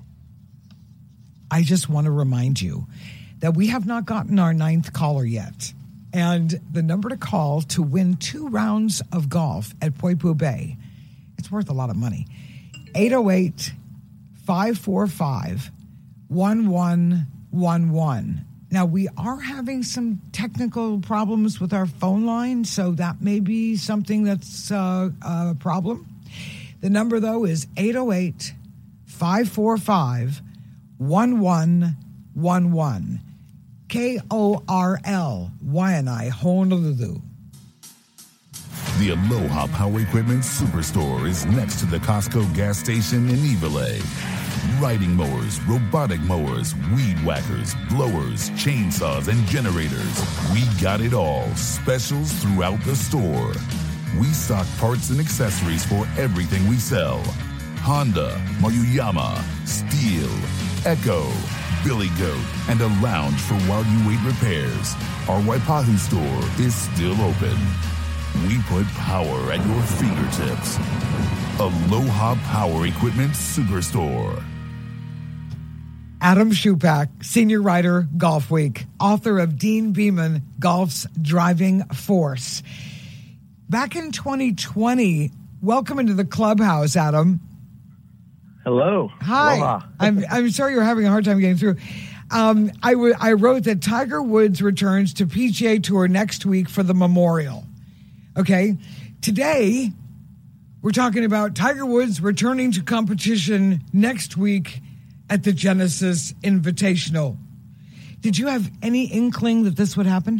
Speaker 3: I just want to remind you that we have not gotten our ninth caller yet. And the number to call to win two rounds of golf at Poipu Bay, it's worth a lot of money. eight oh eight, five four five, one one one one. Now, we are having some technical problems with our phone line, so that may be something that's uh, a problem. The number, though, is eight oh eight, five four five, one one one one. K O R L, Waianae, Honolulu.
Speaker 1: The Aloha Power Equipment Superstore is next to the Costco gas station in Iwilei. Riding mowers, robotic mowers, weed whackers, blowers, chainsaws, and generators. We got it all. Specials throughout the store. We stock parts and accessories for everything we sell. Honda, Maruyama, Steel, Echo, Billy Goat, and a lounge for while you wait repairs. Our Waipahu store is still open. We put power at your fingertips. Aloha Power Equipment Superstore.
Speaker 3: Adam Shupak, senior writer, Golf Week, author of Dean Beman, Golf's Driving Force. Back in twenty twenty, welcome into the clubhouse, Adam.
Speaker 10: Hello.
Speaker 3: Hi.
Speaker 10: Aloha.
Speaker 3: I'm I'm sorry you're having a hard time getting through. Um, I, w- I wrote that Tiger Woods returns to P G A Tour next week for the Memorial. Okay. Today, we're talking about Tiger Woods returning to competition next week at the Genesis Invitational. Did you have any inkling that this would happen?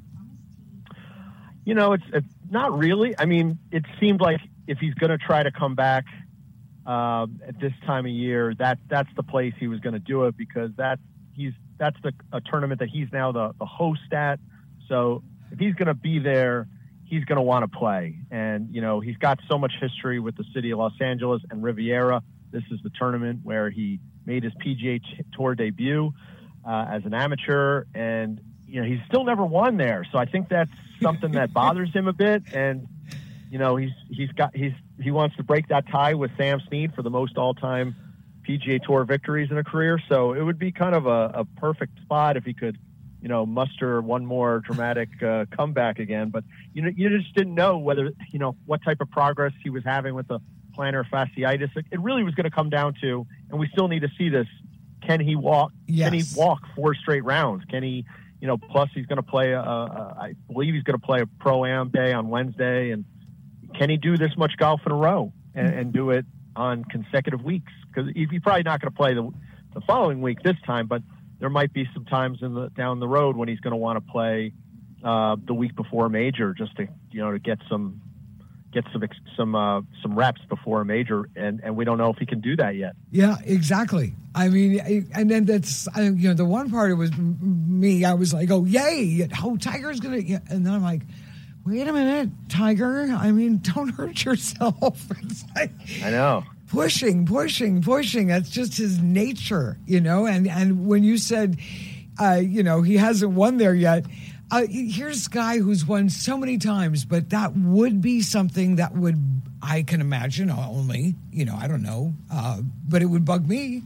Speaker 10: You know, it's, it's not really. I mean, it seemed like if he's going to try to come back uh, at this time of year, that that's the place he was going to do it, because that he's that's the a tournament that he's now the, the host at. So if he's going to be there, he's going to want to play. And, you know, he's got so much history with the city of Los Angeles and Riviera. This is the tournament where he made his P G A Tour debut uh, as an amateur, and you know he's still never won there. So I think that's something that bothers him a bit. And you know he's he's got he's he wants to break that tie with Sam Snead for the most all-time P G A Tour victories in a career. So it would be kind of a, a perfect spot if he could, you know, muster one more dramatic uh, comeback again. But you know you just didn't know whether you know what type of progress he was having with the plantar fasciitis. It really was going to come down to, and we still need to see this, can he walk,
Speaker 3: yes.
Speaker 10: can he walk four straight rounds? Can he, you know, plus he's going to play, a, a, I believe he's going to play a Pro-Am day on Wednesday. And can he do this much golf in a row and, and do it on consecutive weeks? Because he's probably not going to play the, the following week this time, but there might be some times in the down the road when he's going to want to play uh, the week before a major, just to, you know, to get some, get some some uh, some reps before a major, and, and we don't know if he can do that yet.
Speaker 3: Yeah, exactly. I mean, and then that's, you know, the one part, it was me, I was like, oh, yay, oh, Tiger's going to, and then I'm like, wait a minute, Tiger, I mean, don't hurt yourself. It's like,
Speaker 10: I know.
Speaker 3: Pushing, pushing, pushing. That's just his nature, you know, and, and when you said, uh, you know, he hasn't won there yet, Uh, here's a guy who's won so many times, but that would be something that would, I can imagine only, you know, I don't know, uh, but it would bug me.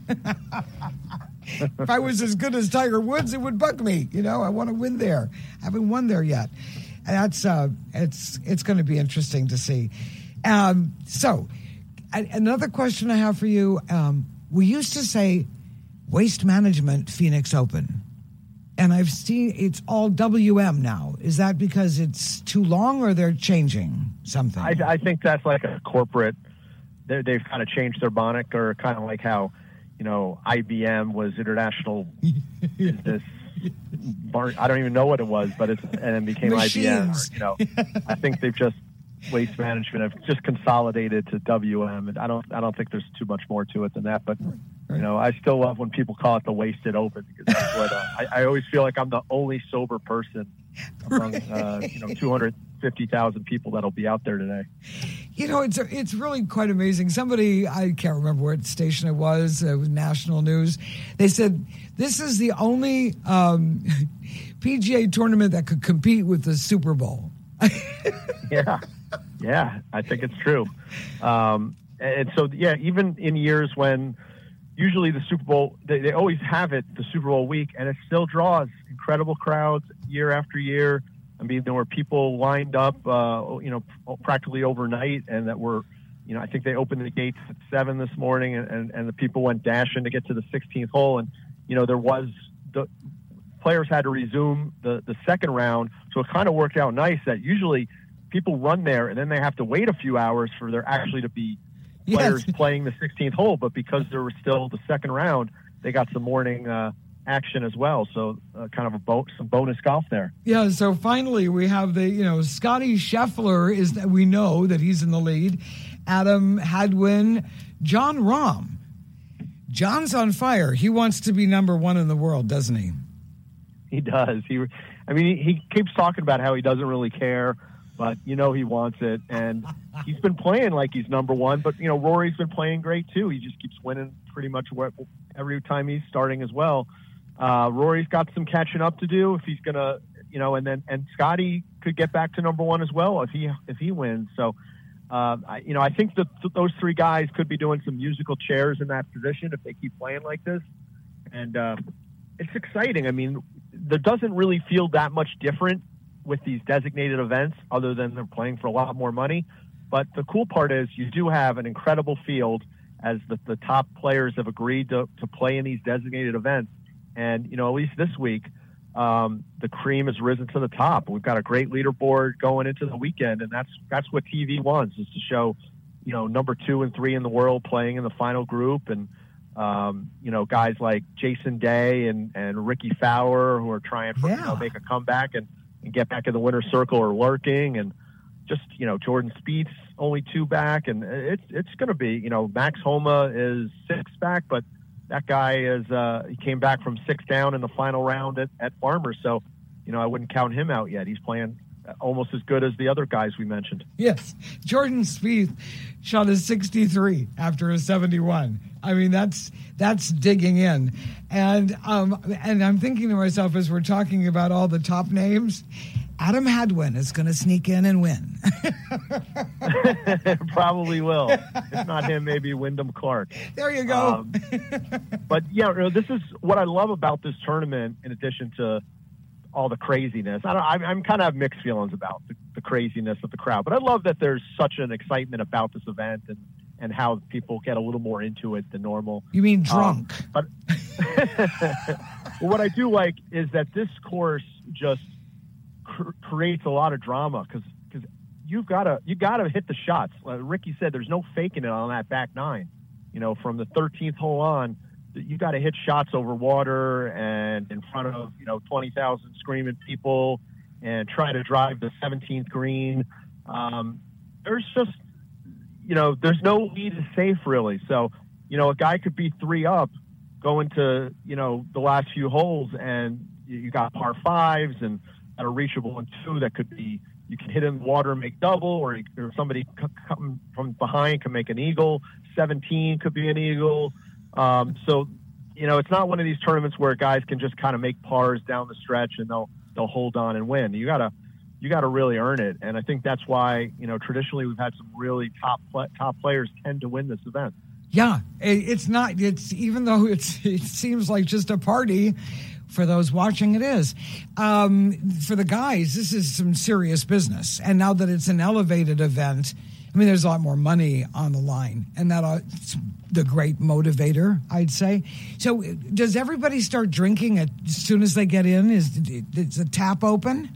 Speaker 3: If I was as good as Tiger Woods, it would bug me. You know, I want to win there. I haven't won there yet. And that's, uh, it's, it's going to be interesting to see. Um, so a- another question I have for you. Um, we used to say Waste Management Phoenix Open. And I've seen it's all W M now. Is that because it's too long, or they're changing something?
Speaker 10: I, I think that's like a corporate. They've kind of changed their moniker, kind of like how, you know, I B M was International Business. Bar, I don't even know what it was, but it's and then became Machines. I B M. Or, you know, I think they've just Waste Management have just consolidated to W M, and I don't I don't think there's too much more to it than that. But you know, I still love when people call it the Wasted Open, because that's what uh, I, I always feel like I'm the only sober person among uh, you know two hundred fifty thousand people that'll be out there today.
Speaker 3: You know, it's it's really quite amazing. Somebody, I can't remember what station it was, it was national news. They said this is the only um, P G A tournament that could compete with the Super Bowl.
Speaker 10: yeah, yeah, I think it's true. Um, and so, yeah, even in years when usually the Super Bowl, they, they always have it the Super Bowl week, and it still draws incredible crowds year after year. I mean, there were people lined up, uh, you know, practically overnight, and that were, you know, I think they opened the gates at seven this morning, and, and, and the people went dashing to get to the sixteenth hole. And, you know, there was the players had to resume the, the second round. So it kind of worked out nice that usually people run there and then they have to wait a few hours for there actually to be players yes. playing the sixteenth hole. But because there was still the second round, they got some morning, uh, action as well, so uh, kind of a bo- some bonus golf there.
Speaker 3: Yeah. So finally, we have the you know Scotty Scheffler is that we know that he's in the lead. Adam Hadwin, Jon Rahm. John's on fire. He wants to be number one in the world, doesn't he?
Speaker 10: He does. He, I mean, he, he keeps talking about how he doesn't really care, but you know he wants it, and he's been playing like he's number one. But you know Rory's been playing great too. He just keeps winning pretty much every time he's starting as well. Uh, Rory's got some catching up to do if he's gonna, you know, and then and Scotty could get back to number one as well if he if he wins. So, uh, I, you know, I think that th- those three guys could be doing some musical chairs in that position if they keep playing like this, and uh, it's exciting. I mean, there doesn't really feel that much different with these designated events, other than they're playing for a lot more money. But the cool part is you do have an incredible field, as the, the top players have agreed to, to play in these designated events. And, you know, at least this week, um, the cream has risen to the top. We've got a great leaderboard going into the weekend, and that's that's what T V wants, is to show, you know, number two and three in the world playing in the final group, and, um, you know, guys like Jason Day and, and Ricky Fowler who are trying to yeah. you know, make a comeback and, and get back in the winner's circle or lurking, and just, you know, Jordan Spieth's only two back, and it's it's going to be, you know, Max Homa is six back, but that guy is uh, he came back from six down in the final round at, at Farmers, so you know I wouldn't count him out yet. He's playing almost as good as the other guys we mentioned.
Speaker 3: Yes, Jordan Spieth shot a sixty-three after a seventy-one. I mean, that's that's digging in, and um, and I'm thinking to myself as we're talking about all the top names, Adam Hadwin is going to sneak in and win.
Speaker 10: Probably will. If not him, maybe Wyndham Clark.
Speaker 3: There you go. Um,
Speaker 10: but yeah, you know, this is what I love about this tournament. In addition to all the craziness, I don't. I'm, I'm kind of have mixed feelings about the, the craziness of the crowd, but I love that there's such an excitement about this event, and and how people get a little more into it than normal.
Speaker 3: You mean drunk?
Speaker 10: Um, but well, what I do like is that this course just cr- creates a lot of drama, because because you've got to you got to hit the shots. Like Ricky said, there's no faking it on that back nine. You know, from the thirteenth hole on, you got to hit shots over water and in front of, you know, twenty thousand screaming people, and try to drive the seventeenth green. Um, there's just, you know, there's no lead is safe really. So, you know, a guy could be three up going to, you know, the last few holes, and you got par fives and at a reachable one two that could be, you can hit in the water and make double, or, or somebody c- come from behind can make an eagle. seventeen could be an eagle. Um, so, you know, it's not one of these tournaments where guys can just kind of make pars down the stretch and they'll they'll hold on and win. You gotta you gotta really earn it, and I think that's why, you know, traditionally we've had some really top top players tend to win this event.
Speaker 3: Yeah, it's not. It's even though it's it seems like just a party. For those watching, it is. Um, for the guys, this is some serious business. And now that it's an elevated event, I mean, there's a lot more money on the line, and that's the great motivator, I'd say. So does everybody start drinking as soon as they get in? Is, is the tap open?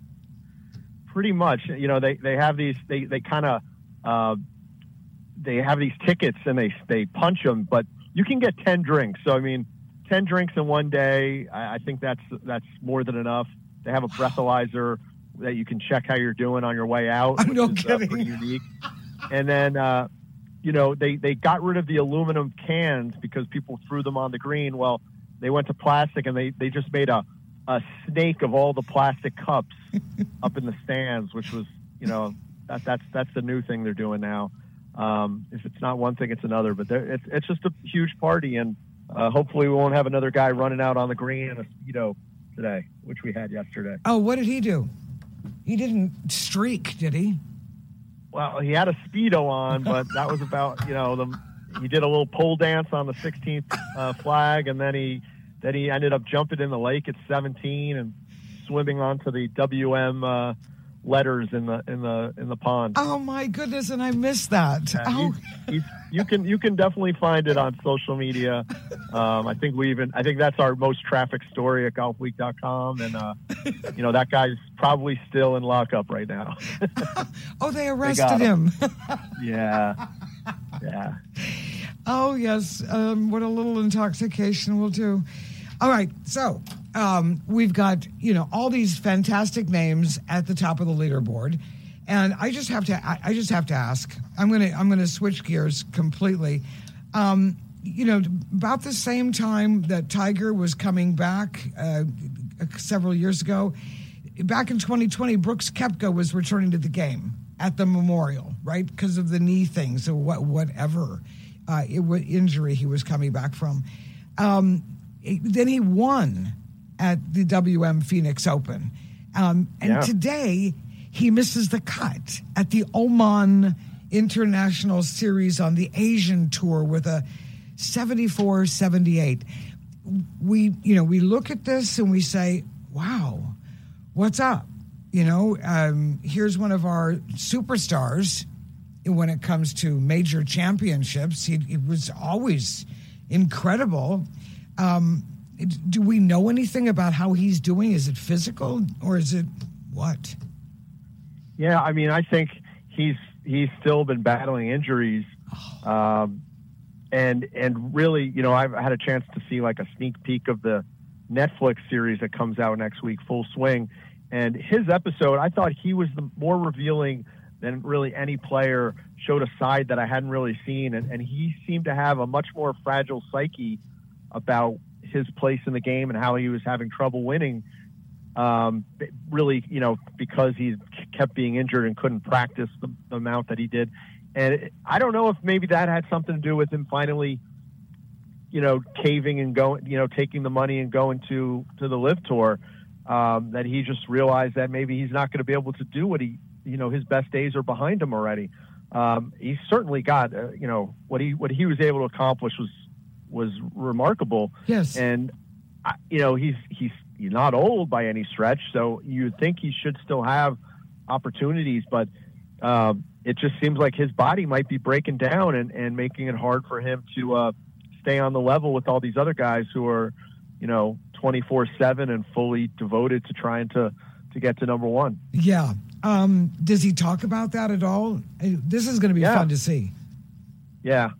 Speaker 10: Pretty much. You know, they, they have these, they, they kind of, uh, they have these tickets and they, they punch them, but you can get ten drinks. So, I mean, ten drinks in one day, I, I think that's, that's more than enough. They have a breathalyzer that you can check how you're doing on your way out,
Speaker 3: I'm
Speaker 10: which
Speaker 3: no
Speaker 10: is
Speaker 3: kidding.
Speaker 10: Uh, pretty unique. And then, uh, you know, they, they got rid of the aluminum cans because people threw them on the green. Well, they went to plastic and they, they just made a, a snake of all the plastic cups up in the stands, which was, you know, that, that's that's the new thing they're doing now. Um, if it's not one thing, it's another. But it's it's just a huge party, and uh, hopefully we won't have another guy running out on the green in a Speedo today, which we had yesterday.
Speaker 3: Oh, what did he do? He didn't streak, did he?
Speaker 10: Well, he had a Speedo on, but that was about, you know, the, he did a little pole dance on the sixteenth uh, flag, and then he then he ended up jumping in the lake at seventeen and swimming onto the W M uh, letters in the in the in the pond.
Speaker 3: Oh my goodness, and I missed that.
Speaker 10: Yeah,
Speaker 3: oh.
Speaker 10: he's, he's, you can you can definitely find it on social media. Um, I think we even I think that's our most traffic story at golf week dot com, and uh, you know, that guy's probably still in lockup right now.
Speaker 3: Oh, they arrested they him.
Speaker 10: him. Yeah, yeah.
Speaker 3: Oh yes, um, what a little intoxication will do. All right, so um, we've got, you know, all these fantastic names at the top of the leaderboard, and I just have to I, I just have to ask. I'm gonna I'm gonna switch gears completely. Um, you know, about the same time that Tiger was coming back uh, several years ago, back in twenty twenty, Brooks Koepka was returning to the game at the Memorial, right, because of the knee things or what whatever uh, it, what injury he was coming back from. Um, Then he won at the W M Phoenix Open. Um, and
Speaker 10: yeah.
Speaker 3: today he misses the cut at the Oman International Series on the Asian Tour with a seventy-four seventy-eight. We, you know, we look at this and we say, wow, what's up? You know, um, here's one of our superstars when it comes to major championships. He, he was always incredible. Um, do we know anything about how he's doing? Is it physical or is it what?
Speaker 10: Yeah, I mean, I think he's he's still been battling injuries, um, and and really, you know, I've had a chance to see like a sneak peek of the Netflix series that comes out next week, Full Swing, and his episode, I thought he was the more revealing than really any player. Showed a side that I hadn't really seen, and, and he seemed to have a much more fragile psyche about his place in the game and how he was having trouble winning, um, really, you know, because he kept being injured and couldn't practice the, the amount that he did. And it, I don't know if maybe that had something to do with him finally, you know, caving and going, you know, taking the money and going to, to the Live Tour, um, that he just realized that maybe he's not going to be able to do what he, you know, his best days are behind him already. Um, he certainly got, uh, you know, what he, what he was able to accomplish was, was remarkable.
Speaker 3: Yes.
Speaker 10: And, you know, he's, he's, he's not old by any stretch, so you'd think he should still have opportunities, but um, it just seems like his body might be breaking down and, and making it hard for him to uh, stay on the level with all these other guys who are, you know, twenty-four seven and fully devoted to trying to, to get to number one.
Speaker 3: Yeah. Um, does he talk about that at all? This is going to be
Speaker 10: yeah.
Speaker 3: fun to see.
Speaker 10: Yeah.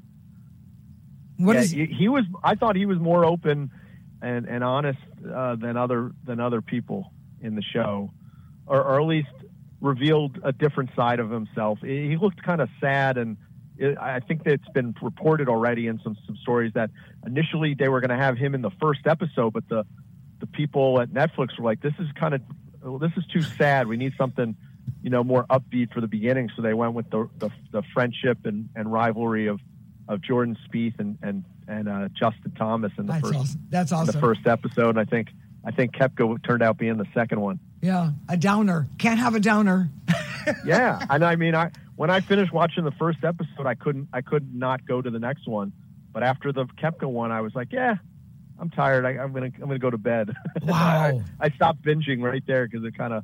Speaker 3: What
Speaker 10: yeah,
Speaker 3: is
Speaker 10: he, he was? I thought he was more open and, and honest uh, than other than other people in the show, or, or at least revealed a different side of himself. He looked kind of sad, and it, I think that it's been reported already in some some stories that initially they were going to have him in the first episode, but the the people at Netflix were like, "This is kind of this is too sad. We need something, you know, more upbeat for the beginning." So they went with the the, the friendship and, and rivalry of. of Jordan Spieth and and and uh, Justin Thomas in the
Speaker 3: That's
Speaker 10: first
Speaker 3: awesome. That's awesome.
Speaker 10: in the first episode. And I think I think Koepka turned out being the second one.
Speaker 3: Yeah, a downer. Can't have a downer.
Speaker 10: Yeah, and I mean, I when I finished watching the first episode, I couldn't I could not go to the next one. But after the Koepka one, I was like, yeah, I'm tired. I, I'm gonna I'm gonna go to bed.
Speaker 3: Wow.
Speaker 10: I, I stopped binging right there because it kind of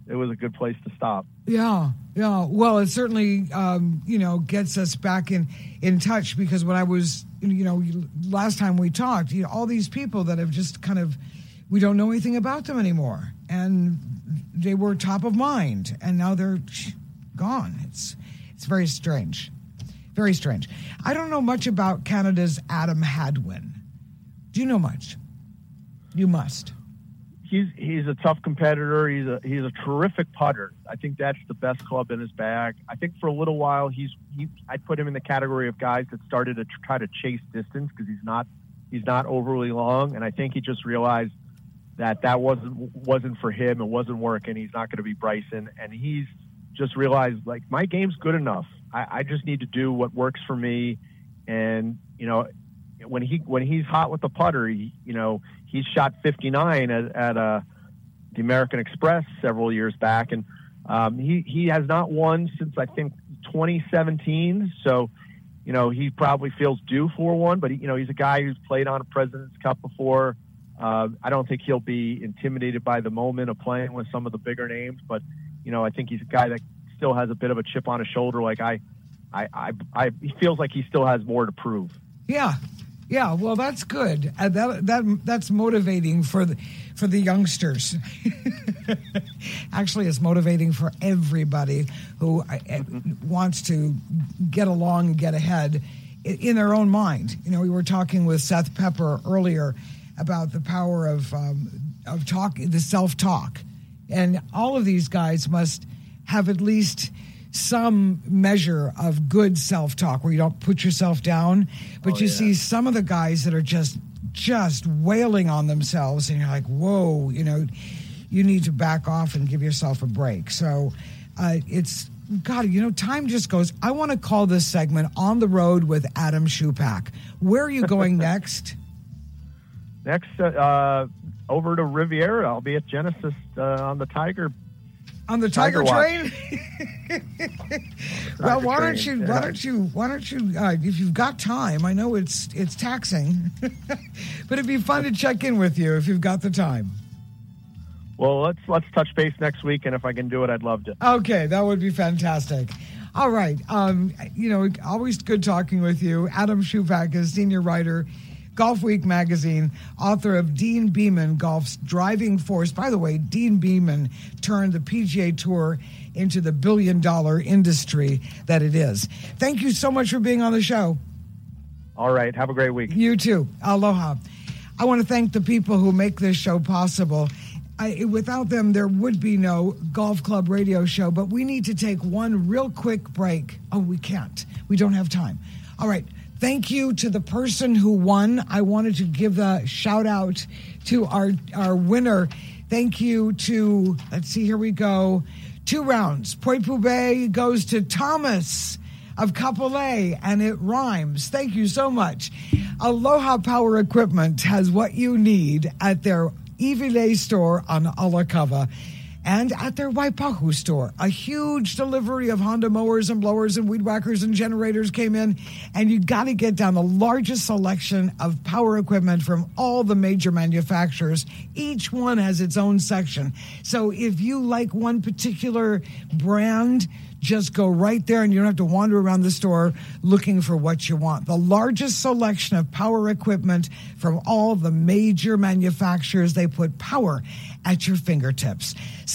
Speaker 10: it was a good place to stop.
Speaker 3: Yeah, yeah. Well, it certainly, um, you know, gets us back in, in touch, because when I was, you know, last time we talked, you know, all these people that have just kind of, we don't know anything about them anymore. And they were top of mind, and now they're gone. It's, it's very strange. Very strange. I don't know much about Canada's Adam Hadwin. Do you know much? You must.
Speaker 10: He's he's a tough competitor. He's a he's a terrific putter. I think that's the best club in his bag. I think for a little while he's he I'd put him in the category of guys that started to try to chase distance, because he's not he's not overly long, and I think he just realized that that wasn't wasn't for him. It wasn't working. He's not going to be Bryson, and he's just realized, like, my game's good enough. I, I just need to do what works for me. And, you know, when he when he's hot with the putter, he, you know, he shot fifty-nine at, at uh, the American Express several years back. And um, he, he has not won since, I think, twenty seventeen. So, you know, he probably feels due for one. But, he, you know, he's a guy who's played on a President's Cup before. Uh, I don't think he'll be intimidated by the moment of playing with some of the bigger names. But, you know, I think he's a guy that still has a bit of a chip on his shoulder. Like I, I, I, I he feels like he still has more to prove.
Speaker 3: Yeah, yeah. Well, that's good. Uh, that that that's motivating for the for the youngsters. Actually, it's motivating for everybody who uh, wants to get along and get ahead in their own mind. You know, we were talking with Seth Pepper earlier about the power of um, of talk, the self-talk, and all of these guys must have at least some measure of good self-talk where you don't put yourself down. But
Speaker 10: oh,
Speaker 3: you
Speaker 10: yeah.
Speaker 3: see some of the guys that are just just wailing on themselves, and you're like, whoa, you know, you need to back off and give yourself a break. So uh, it's, God, you know, time just goes. I want to call this segment On the Road with Adam Schupak. Where are you going next?
Speaker 10: Next, uh, uh, over to Riviera. I'll be at Genesis uh, on the Tiger
Speaker 3: On the Tiger,
Speaker 10: Tiger
Speaker 3: Train? Well, why don't you, why don't you, why don't you, uh, if you've got time, I know it's it's taxing, but it'd be fun to check in with you if you've got the time.
Speaker 10: Well, let's let's touch base next week, and if I can do it, I'd love to.
Speaker 3: Okay, that would be fantastic. All right. Um, you know, always good talking with you. Adam Schupak is senior writer, Golf Week magazine, author of Dean Beman, Golf's Driving Force. By the way, Dean Beman turned the P G A Tour into the billion-dollar industry that it is. Thank you so much for being on the show.
Speaker 10: All right. Have a great week.
Speaker 3: You too. Aloha. I want to thank the people who make this show possible. I, without them, there would be no Golf Club radio show, but we need to take one real quick break. Oh, we can't. We don't have time. All right. Thank you to the person who won. I wanted to give a shout out to our, our winner. Thank you to, let's see, here we go. Two rounds. Poipu Bay goes to Thomas of Kapolei, and it rhymes. Thank you so much. Aloha Power Equipment has what you need at their Iwilei store on Alakava and at their Waipahu store. A huge delivery of Honda mowers and blowers and weed whackers and generators came in, and you got to get down the largest selection of power equipment from all the major manufacturers. Each one has its own section. So if you like one particular brand, just go right there and you don't have to wander around the store looking for what you want. The largest selection of power equipment from all the major manufacturers. They put power at your fingertips.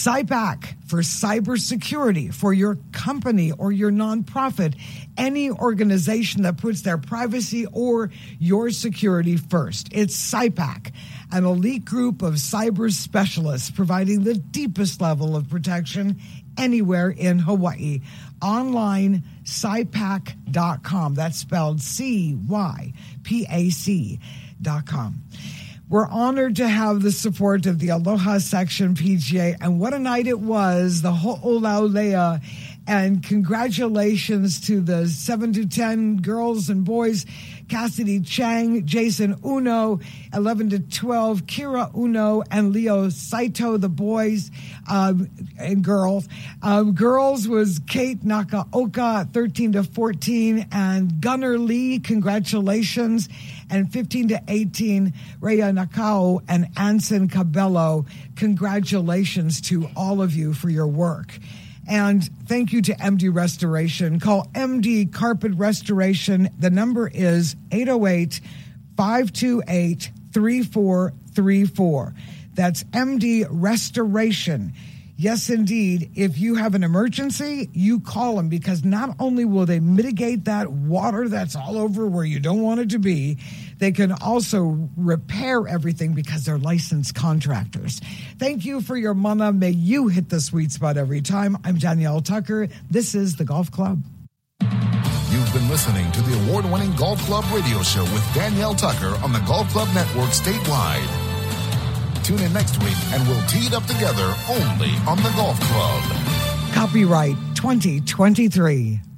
Speaker 3: CyPac for cybersecurity for your company or your nonprofit, any organization that puts their privacy or your security first. It's CyPac, an elite group of cyber specialists providing the deepest level of protection anywhere in Hawaii. Online, cy pac dot com. That's spelled C Y P A C dot com. We're honored to have the support of the Aloha Section P G A, and what a night it was, the Ho'olaulea. And congratulations to the seven to ten girls and boys, Cassidy Chang, Jason Uno, eleven to twelve, Kira Uno, and Leo Saito, the boys um, and girls. Um, girls was Kate Nakaoka, thirteen to fourteen, and Gunnar Lee, congratulations. and fifteen to eighteen, Rhea Nakao and Anson Cabello. Congratulations to all of you for your work. And thank you to M D Restoration. Call M D Carpet Restoration. The number is eight oh eight, five two eight, three four three four. That's M D Restoration. Yes, indeed. If you have an emergency, you call them, because not only will they mitigate that water that's all over where you don't want it to be, they can also repair everything because they're licensed contractors. Thank you for your mana. May you hit the sweet spot every time. I'm Danielle Tucker. This is The Golf Club.
Speaker 1: You've been listening to the award-winning Golf Club radio show with Danielle Tucker on the Golf Club Network statewide. Tune in next week and we'll tee it up together only on the Golf Club.
Speaker 3: Copyright twenty twenty-three.